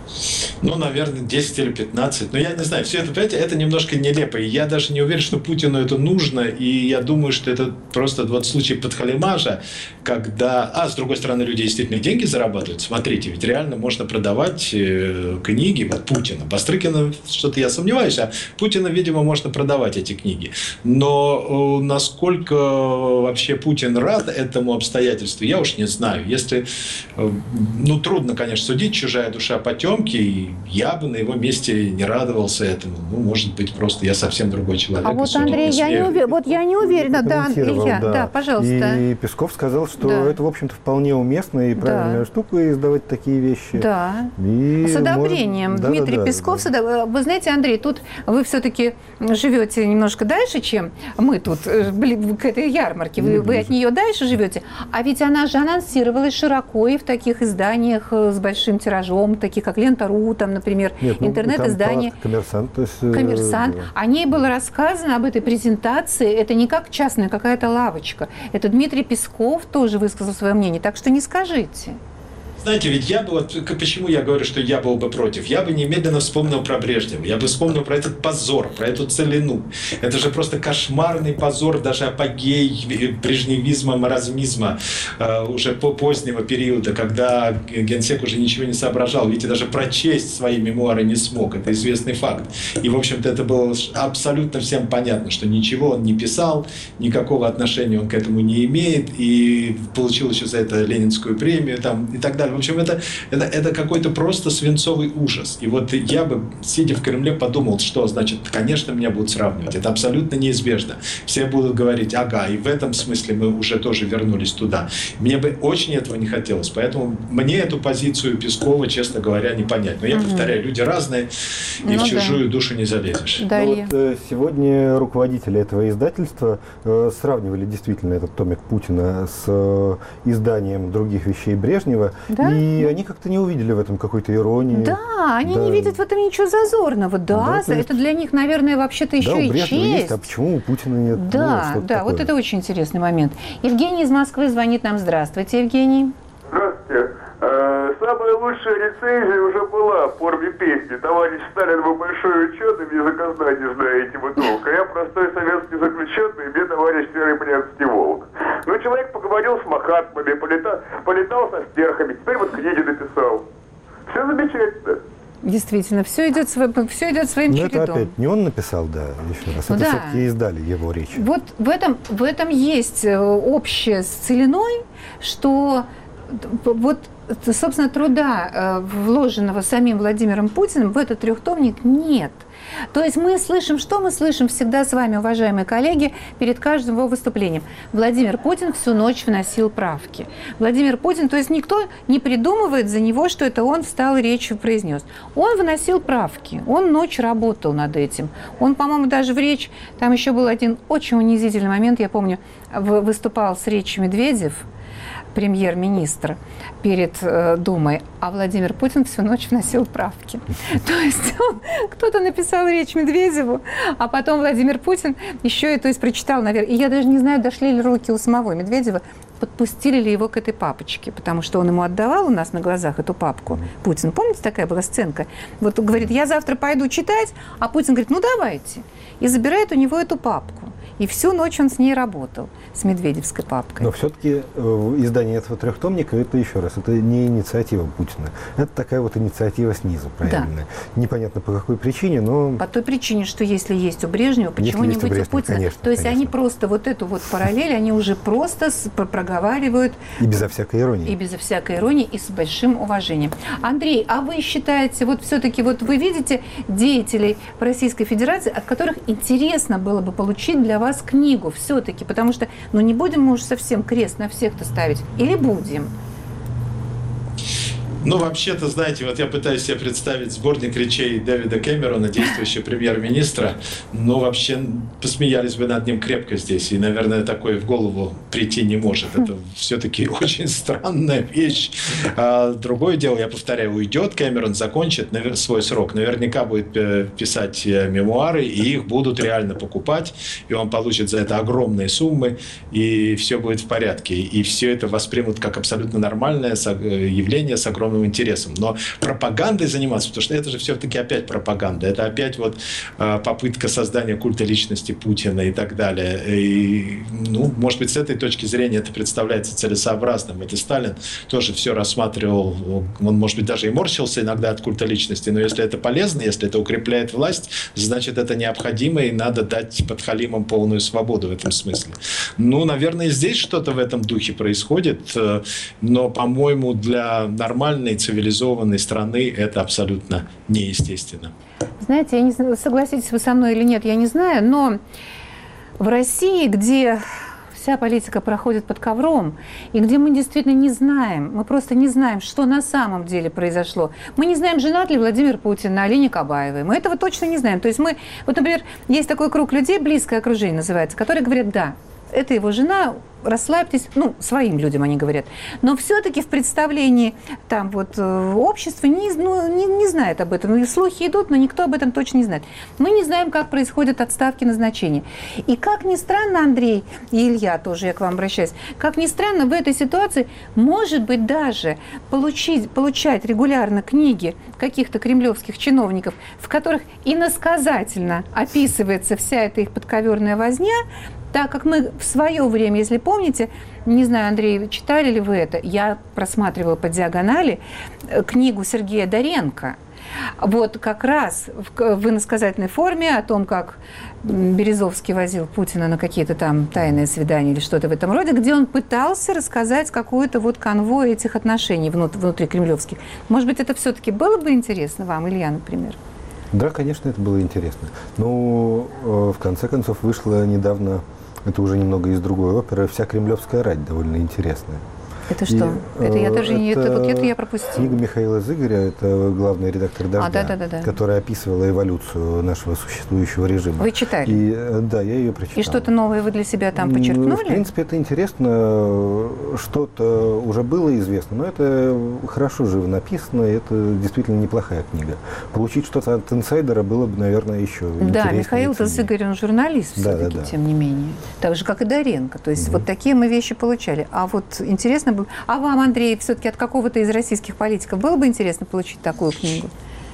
Ну, наверное, десять или пятнадцать. Но я не знаю, все это, понимаете, это немножко нелепо. И я даже не уверен, что Путину это нужно. И я думаю, что это просто вот случай подхалимажа, когда... А, с другой стороны, люди действительно деньги зарабатывают. Смотрите, ведь реально можно продавать э, книги вот Путина. Бастрыкина, что-то я сомневаюсь, а Путина, видимо, можно продавать эти книги. Но э, насколько вообще Путин рад этому обстоятельству, я уж не знаю. Если... Э, ну, трудно, конечно, судить, чужая душа потемки. И я бы на его месте не радовался этому. Ну, может быть, просто я совсем другой человек. А вот, Андрей, я не, увер... вот я не уверена. Да, Илья, да. да, пожалуйста. И Песков сказал, что да. это, в общем-то, вполне уместно и правильная да. штука издавать такие вещи. Да. И с одобрением. Может... Дмитрий да, да, Песков. Да, да. Вы знаете, Андрей, тут вы все-таки живете немножко дальше, чем мы тут, к этой ярмарке. Вы, вы от нее дальше живете. А ведь она же анонсировалась широко и в таких изданиях с большим тиражом, таких как Лента.ру, там, например, Нет, ну, интернет-издание. Коммерсант. То есть, Коммерсант. Да. О ней было рассказано, об этой презентации. Это не как частная какая-то лавочка. Это Дмитрий Песков тоже высказал свое мнение. Так что не скажите. Знаете, ведь я бы, вот почему я говорю, что я был бы против? Я бы немедленно вспомнил про Брежнева. Я бы вспомнил про этот позор, про эту целину. Это же просто кошмарный позор, даже апогей брежневизма, маразмизма э, уже по позднего периода, когда генсек уже ничего не соображал. Видите, даже прочесть свои мемуары не смог. Это известный факт. И, в общем-то, это было абсолютно всем понятно, что ничего он не писал, никакого отношения он к этому не имеет, и получил еще за это Ленинскую премию там, и так далее. В общем, это, это, это какой-то просто свинцовый ужас. И вот я бы, сидя в Кремле, подумал, что, значит, конечно, меня будут сравнивать. Это абсолютно неизбежно. Все будут говорить, ага, и в этом смысле мы уже тоже вернулись туда. Мне бы очень этого не хотелось. Поэтому мне эту позицию Пескова, честно говоря, не понять. Но я угу. повторяю, люди разные, и ну, в чужую да. душу не залезешь. Да, ну, вот, сегодня руководители этого издательства э, сравнивали действительно этот томик Путина с э, изданием других вещей Брежнева. Да? И они как-то не увидели в этом какой-то иронии. Да, они да. не видят в этом ничего зазорного. Да, да это для них, наверное, вообще-то еще да, и честь. Есть, а почему у Путина нет? Да, ну, да, такое. Вот это очень интересный момент. Евгений из Москвы звонит нам. Здравствуйте, Евгений. Здравствуйте. Самая лучшая рецензия уже была в форме песни. Товарищ Сталин, вы большой ученый, мне заказна не знаете вы толк. А я простой советский заключенный, мне товарищ серый брянский волк. Ну, человек поговорил с махатмами, полетал, полетал со стерхами, теперь вот книги написал. Все замечательно. Действительно, все идет, все идет своим Но чередом. Это опять не он написал, да, еще раз. Ну, это да. все-таки издали его речь. Вот в этом, в этом есть общее с целиной, что вот, собственно, труда, вложенного самим Владимиром Путиным, в этот трехтомник нет. То есть мы слышим, что мы слышим всегда с вами, уважаемые коллеги, перед каждым его выступлением. Владимир Путин всю ночь вносил правки. Владимир Путин, то есть никто не придумывает за него, что это он встал и речью произнес. Он вносил правки, он ночь работал над этим. Он, по-моему, даже в речь, там еще был один очень унизительный момент, я помню, выступал с речью Медведев, премьер-министр, перед э, Думой, а Владимир Путин всю ночь вносил правки. То есть он, кто-то написал речь Медведеву, а потом Владимир Путин еще и, то есть, прочитал, наверное, и я даже не знаю, дошли ли руки у самого Медведева, подпустили ли его к этой папочке, потому что он ему отдавал у нас на глазах эту папку. Путин, помните, такая была сценка? Вот говорит, я завтра пойду читать, а Путин говорит, ну давайте. И забирает у него эту папку. И всю ночь он с ней работал, с медведевской папкой. Но все-таки э, издание этого трехтомника, это еще раз, это не инициатива Путина. Это такая вот инициатива снизу, проявленная. Да. Непонятно по какой причине, но... По той причине, что если есть у Брежнева, почему не быть у Путина? Конечно, То есть конечно. они просто вот эту вот параллель, они уже просто проговаривают. И безо всякой иронии. И безо всякой иронии, и с большим уважением. Андрей, а вы считаете, вот все-таки вот вы видите деятелей Российской Федерации, от которых интересно было бы получить для вас книгу все-таки, потому что, ну, не будем мы уж совсем крест на всех-то ставить, или будем? Ну, вообще-то, знаете, вот я пытаюсь себе представить сборник речей Дэвида Кэмерона, действующего премьер-министра. Ну, вообще, посмеялись бы над ним крепко здесь. И, наверное, такое в голову прийти не может. Это все-таки очень странная вещь. А другое дело, я повторяю, уйдет Кэмерон, закончит свой срок. Наверняка будет писать мемуары, и их будут реально покупать. И он получит за это огромные суммы, и все будет в порядке. И все это воспримут как абсолютно нормальное явление с огромным интересом. Но пропагандой заниматься, потому что это же все-таки опять пропаганда. Это опять вот э, попытка создания культа личности Путина и так далее. И, ну, может быть, с этой точки зрения это представляется целесообразным. Это Сталин тоже все рассматривал. Он, может быть, даже и морщился иногда от культа личности, но если это полезно, если это укрепляет власть, значит, это необходимо, и надо дать подхалимам полную свободу в этом смысле. Ну, наверное, здесь что-то в этом духе происходит, но, по-моему, для нормальной цивилизованной страны это абсолютно неестественно. Знаете, я не знаю, согласитесь вы со мной или нет, я не знаю, но в России, где вся политика проходит под ковром, и где мы действительно не знаем, мы просто не знаем, что на самом деле произошло. Мы не знаем, женат ли Владимир Путин на Алине Кабаевой. Мы этого точно не знаем. То есть мы, вот, например, есть такой круг людей, близкое окружение называется, которые говорят, да, это его жена, расслабьтесь, ну, своим людям они говорят. Но все-таки в представлении там вот общества не, ну, не, не знает об этом. И слухи идут, но никто об этом точно не знает. Мы не знаем, как происходят отставки, назначения. И как ни странно, Андрей и Илья, тоже я к вам обращаюсь, как ни странно, в этой ситуации может быть даже получить, получать регулярно книги каких-то кремлевских чиновников, в которых иносказательно описывается вся эта их подковерная возня, так как мы в свое время, если помните, не знаю, Андрей, читали ли вы это, я просматривала по диагонали книгу Сергея Доренко. Вот как раз в, в иносказательной форме о том, как Березовский возил Путина на какие-то там тайные свидания или что-то в этом роде, где он пытался рассказать какую-то вот конвой этих отношений внут, внутри кремлевских. Может быть, это все-таки было бы интересно вам, Илья, например? Да, конечно, это было интересно. Но в конце концов вышло недавно, это уже немного из другой оперы, «Вся кремлевская рать», довольно интересная. Это что? И, это я даже не... Это, вот это я пропустила. Книга Михаила Зыгоря, это главный редактор «Дождя», а, да, да, да, да. которая описывала эволюцию нашего существующего режима. Вы читали? И, да, я ее прочитал. И что-то новое вы для себя там подчеркнули? В принципе, это интересно. Что-то уже было известно, но это хорошо живо написано, и это действительно неплохая книга. Получить что-то от инсайдера было бы, наверное, еще интереснее. Да, Михаил Зыгорь, он журналист да, все-таки, да, да. тем не менее. Так же, как и Доренко. То есть угу. вот такие мы вещи получали. А вот интересно было... А вам, Андрей, все-таки от какого-то из российских политиков было бы интересно получить такую книгу?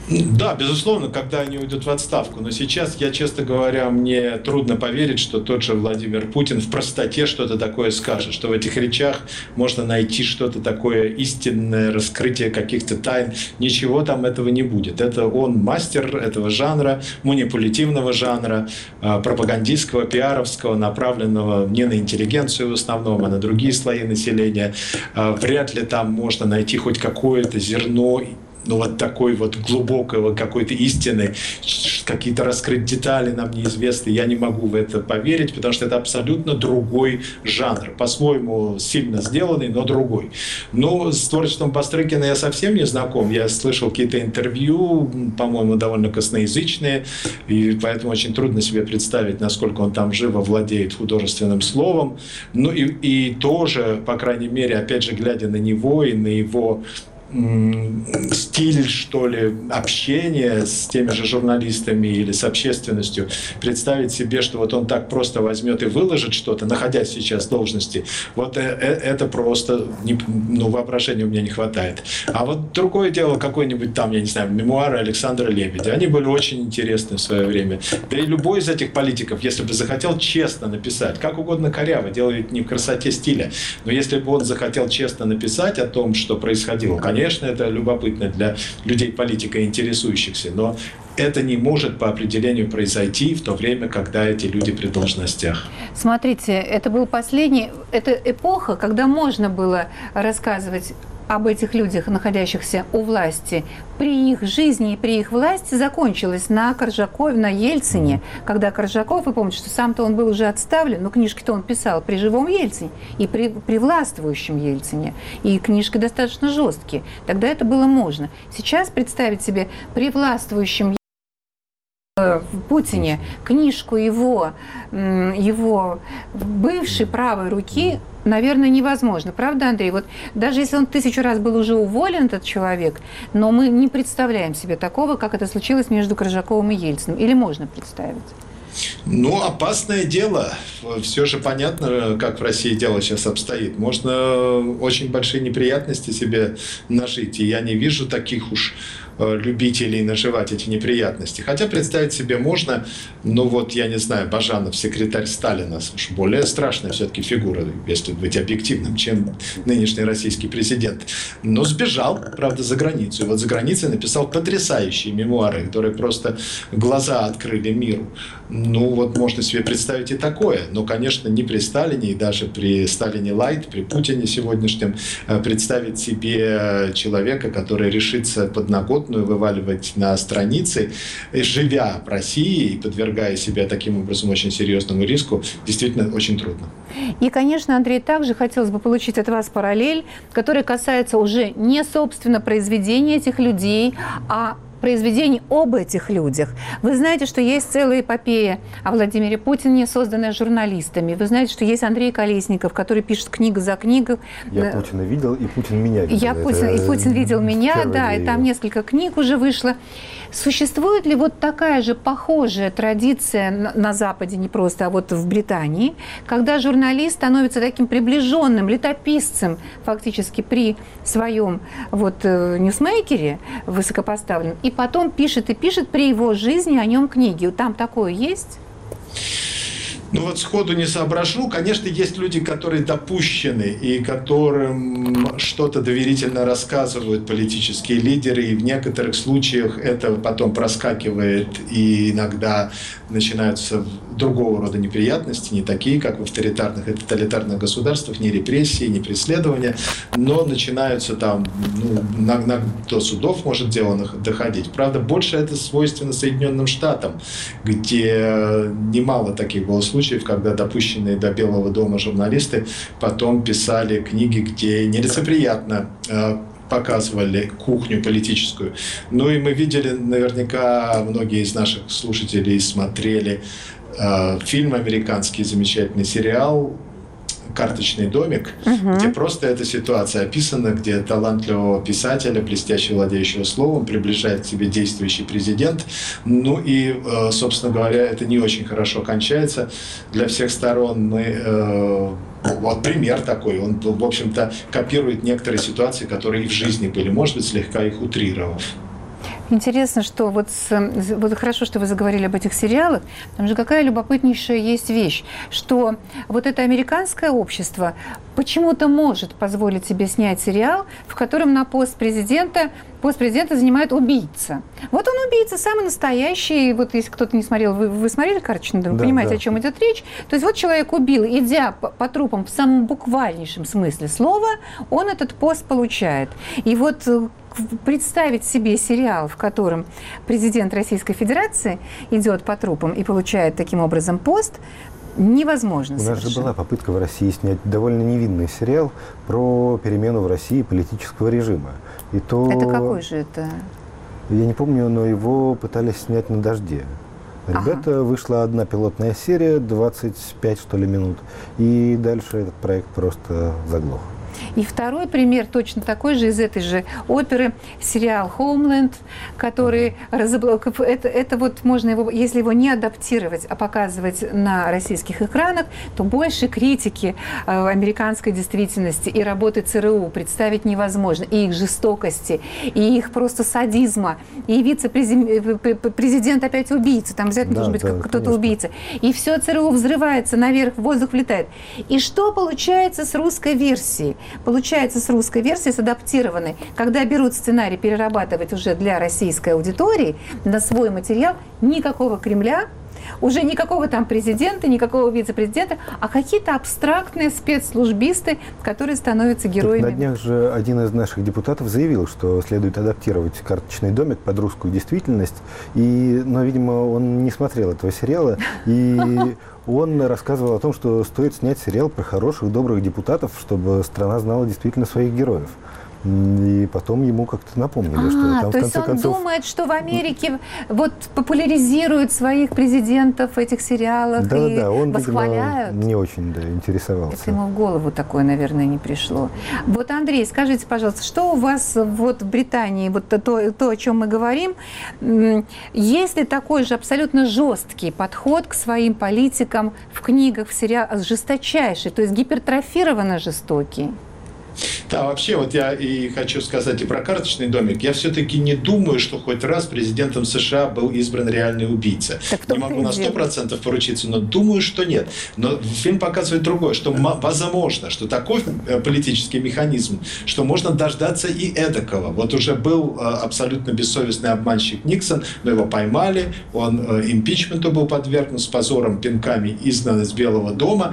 Да, безусловно, когда они уйдут в отставку. Но сейчас, я, честно говоря, мне трудно поверить, что тот же Владимир Путин в простоте что-то такое скажет, что в этих речах можно найти что-то такое истинное, раскрытие каких-то тайн. Ничего там этого не будет. Это он мастер этого жанра, манипулятивного жанра, пропагандистского, пиаровского, направленного не на интеллигенцию в основном, а на другие слои населения. Вряд ли там можно найти хоть какое-то зерно, ну, вот такой вот глубокого какой-то истины, какие-то раскрыть детали нам неизвестны. Я не могу в это поверить, потому что это абсолютно другой жанр. По-своему сильно сделанный, но другой. Но с творчеством Бастрыкина я совсем не знаком. Я слышал какие-то интервью, по-моему, довольно косноязычные, и поэтому очень трудно себе представить, насколько он там живо владеет художественным словом. Ну и, и тоже, по крайней мере, опять же, глядя на него и на его стиль, что ли, общения с теми же журналистами или с общественностью, представить себе, что вот он так просто возьмет и выложит что-то, находясь сейчас в должности, вот это просто, ну, воображения у меня не хватает. А вот другое дело, какой-нибудь там, я не знаю, мемуары Александра Лебедя, они были очень интересны в свое время. Да и любой из этих политиков, если бы захотел честно написать, как угодно коряво, дело ведь не в красоте стиля, но если бы он захотел честно написать о том, что происходило, конечно, Конечно, это любопытно для людей политикой интересующихся, но это не может по определению произойти в то время, когда эти люди при должностях. Смотрите, это был последний, это эпоха, когда можно было рассказывать об этих людях, находящихся у власти, при их жизни и при их власти закончилась на Коржакове, на Ельцине, когда Коржаков, вы помните, что сам-то он был уже отставлен, но книжки-то он писал при живом Ельцине и при, при властвующем Ельцине, и книжки достаточно жесткие. Тогда это было можно. Сейчас представить себе при властвующем в Путине книжку его, его бывшей правой руки, наверное, невозможно. Правда, Андрей? Вот даже если он тысячу раз был уже уволен, этот человек, но мы не представляем себе такого, как это случилось между Коржаковым и Ельциным. Или можно представить? Ну, опасное дело. Все же понятно, как в России дело сейчас обстоит. Можно очень большие неприятности себе нажить. И я не вижу таких уж любителей наживать эти неприятности. Хотя представить себе можно, ну вот, я не знаю, Бажанов, секретарь Сталина, уж более страшная все-таки фигура, если быть объективным, чем нынешний российский президент. Но сбежал, правда, за границу. И вот за границей написал потрясающие мемуары, которые просто глаза открыли миру. Ну вот можно себе представить и такое. Но, конечно, не при Сталине, и даже при Сталине Лайт, при Путине сегодняшнем, представить себе человека, который решится подноготную вываливать на страницы, живя в России и подвергая себя таким образом очень серьезному риску, действительно очень трудно. И, конечно, Андрей, также хотелось бы получить от вас параллель, которая касается уже не, собственно, произведения этих людей, а произведений об этих людях. Вы знаете, что есть целая эпопея о Владимире Путине, созданная журналистами. Вы знаете, что есть Андрей Колесников, который пишет книга за книгой. Я Путина видел, и Путин меня видел. Я Путин, и Путин видел меня, да, и там его. несколько книг уже вышло. Существует ли вот такая же похожая традиция на, на Западе, не просто, а вот в Британии, когда журналист становится таким приближенным летописцем фактически при своем вот ньюсмейкере высокопоставленном, и потом пишет и пишет при его жизни о нем книги? Там такое есть? Ну вот сходу не соображу. Конечно, есть люди, которые допущены и которым что-то доверительно рассказывают политические лидеры, и в некоторых случаях это потом проскакивает, и иногда начинаются другого рода неприятности, не такие, как в авторитарных и тоталитарных государствах, не репрессии, не преследования, но начинаются там, ну, на, на, до судов может дело доходить. Правда, больше это свойственно Соединенным Штатам, где немало таких было случаев, когда допущенные до Белого дома журналисты потом писали книги, где нелицеприятно э, показывали кухню политическую. Ну и мы видели, наверняка многие из наших слушателей смотрели э, фильм американский, замечательный сериал «Карточный домик», угу. где просто эта ситуация описана, где талантливого писателя, блестяще владеющего словом, приближает к себе действующий президент. Ну и, собственно говоря, это не очень хорошо кончается для всех сторон. Мы, э, вот пример такой, он, в общем-то, копирует некоторые ситуации, которые и в жизни были, может быть, слегка их утрировав. Интересно, что вот, с, вот хорошо, что вы заговорили об этих сериалах. Там же какая любопытнейшая есть вещь, что вот это американское общество почему-то может позволить себе снять сериал, в котором на пост президента, пост президента занимает убийца. Вот он убийца, самый настоящий. Вот если кто-то не смотрел, вы, вы смотрели «Карточный домик», да, понимаете, да. о чем идет речь? То есть вот человек убил, идя по, по трупам в самом буквальнейшем смысле слова, он этот пост получает. И вот представить себе сериал, в котором президент Российской Федерации идет по трупам и получает таким образом пост, невозможно. У нас совершенно. же была попытка в России снять довольно невинный сериал про перемену в России политического режима. И то... Это какой же это? Я не помню, но его пытались снять на «Дожде». Ребята, ага. вышла одна пилотная серия, двадцать пять, что ли, минут, и дальше этот проект просто заглох. И второй пример точно такой же из этой же оперы, сериал «Homeland», который разоблак... это, это вот можно его, если его не адаптировать, а показывать на российских экранах, то больше критики э, американской действительности и работы ЦРУ представить невозможно, и их жестокости, и их просто садизма, и вице-президент опять убийца, там обязательно да, должен быть да, кто-то убийца, и все ЦРУ взрывается, наверх в воздух влетает. И что получается с русской версией? Получается с русской версией, с адаптированной, когда берут сценарий перерабатывать уже для российской аудитории на свой материал, никакого Кремля, уже никакого там президента, никакого вице-президента, а какие-то абстрактные спецслужбисты, которые становятся героями. Так на днях же один из наших депутатов заявил, что следует адаптировать «Карточный домик» под русскую действительность, и, но, видимо, он не смотрел этого сериала, и он рассказывал о том, что стоит снять сериал про хороших, добрых депутатов, чтобы страна знала действительно своих героев. И потом ему как-то напомнили, а, что там то в конце есть он концов... думает, что в Америке вот популяризируют своих президентов в этих сериалах да, и да, он, восхваляют. Видимо, не очень да, интересовался. Это ему в голову такое, наверное, не пришло. Вот, Андрей, скажите, пожалуйста, что у вас вот в Британии, вот то, то, о чем мы говорим, есть ли такой же абсолютно жесткий подход к своим политикам в книгах, в сериалах, жесточайший, то есть гипертрофированно жестокий? Да, вообще, вот я и хочу сказать и про «Карточный домик». Я все-таки не думаю, что хоть раз президентом США был избран реальный убийца. Не могу на сто процентов поручиться, но думаю, что нет. Но фильм показывает другое, что возможно, что такой политический механизм, что можно дождаться и эдакого. Вот уже был абсолютно бессовестный обманщик Никсон, но его поймали, он импичменту был подвергнут, с позором, пинками изгнан из Белого дома,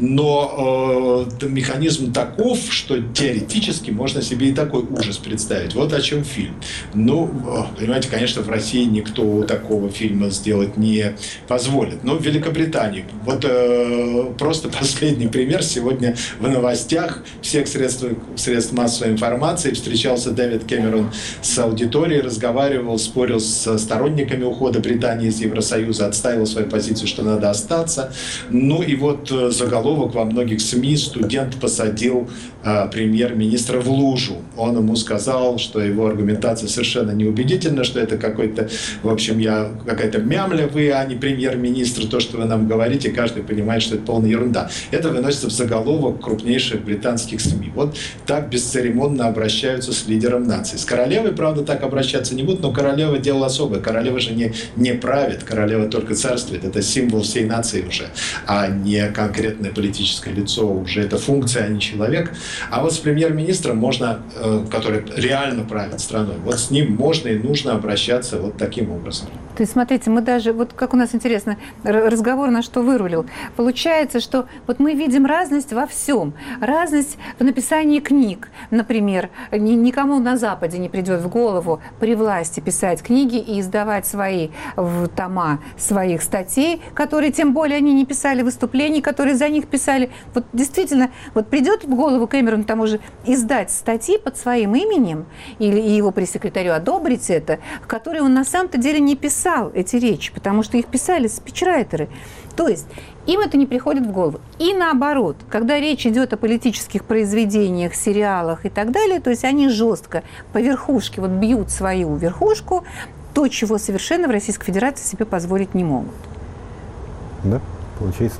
но э, механизм таков, что теоретически можно себе и такой ужас представить. Вот о чем фильм. Ну, понимаете, конечно, в России никто такого фильма сделать не позволит. Но в Великобритании. Вот э, просто последний пример. Сегодня в новостях всех средств, средств массовой информации встречался Дэвид Кэмерон с аудиторией, разговаривал, спорил с сторонниками ухода Британии из Евросоюза, отстаивал свою позицию, что надо остаться. Ну и вот заголовок во многих СМИ: студент посадил э, премьер-министра в лужу. Он ему сказал, что его аргументация совершенно неубедительна, что это какой-то, в общем, я какая-то мямля вы, а не премьер-министр, то, что вы нам говорите, каждый понимает, что это полная ерунда. Это выносится в заголовок крупнейших британских СМИ. Вот так бесцеремонно обращаются с лидером нации. С королевой, правда, так обращаться не будут, но королева дело особое. Королева же не, не правит, королева только царствует. Это символ всей нации уже, а не конкретное политическое лицо. Уже это функция, а не человек. А вот с премьер-министром можно, который реально правит страной, вот с ним можно и нужно обращаться вот таким образом. То есть, смотрите, мы даже, вот как у нас интересно, разговор на что вырулил. Получается, что вот мы видим разность во всем. Разность в написании книг. Например, никому на Западе не придет в голову при власти писать книги и издавать свои в тома своих статей, которые, тем более, они не писали выступлений, которые за них писали. Вот действительно, вот придет в голову Кэмерону тому же издать статьи под своим именем или его пресс-секретарю одобрить это, которые он на самом-то деле не писал эти речи, потому что их писали спичрайтеры. То есть им это не приходит в голову. И наоборот, когда речь идет о политических произведениях, сериалах и так далее, то есть они жестко по верхушке вот бьют свою верхушку, то, чего совершенно в Российской Федерации себе позволить не могут. Да, получается так.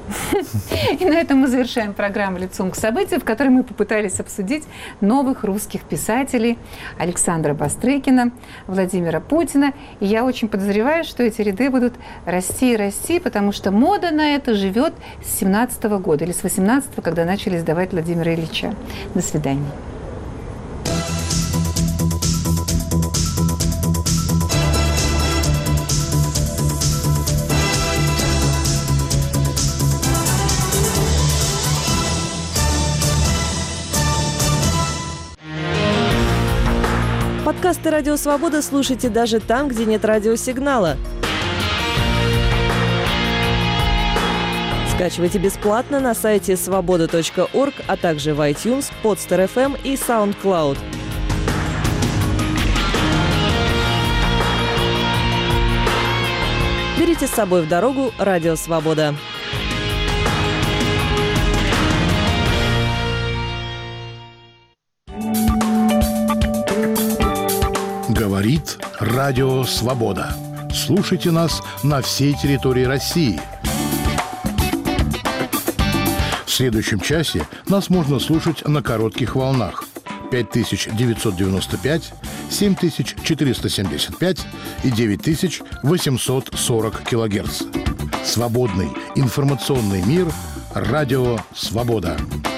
И на этом мы завершаем программу «Лицом к событию», в которой мы попытались обсудить новых русских писателей Александра Бастрыкина, Владимира Путина. И я очень подозреваю, что эти ряды будут расти и расти, потому что мода на это живет с семнадцатого года или с восемнадцатого, когда начали издавать Владимира Ильича. До свидания. Подкасты «Радио Свобода» слушайте даже там, где нет радиосигнала. Скачивайте бесплатно на сайте свобода точка орг, а также в iTunes, Podster эф эм и SoundCloud. Берите с собой в дорогу «Радио Свобода». Говорит Радио Свобода. Слушайте нас на всей территории России. В следующем часе нас можно слушать на коротких волнах пять тысяч девятьсот девяносто пять, семь тысяч четыреста семьдесят пять и девять тысяч восемьсот сорок килогерц. Свободный информационный мир. Радио Свобода.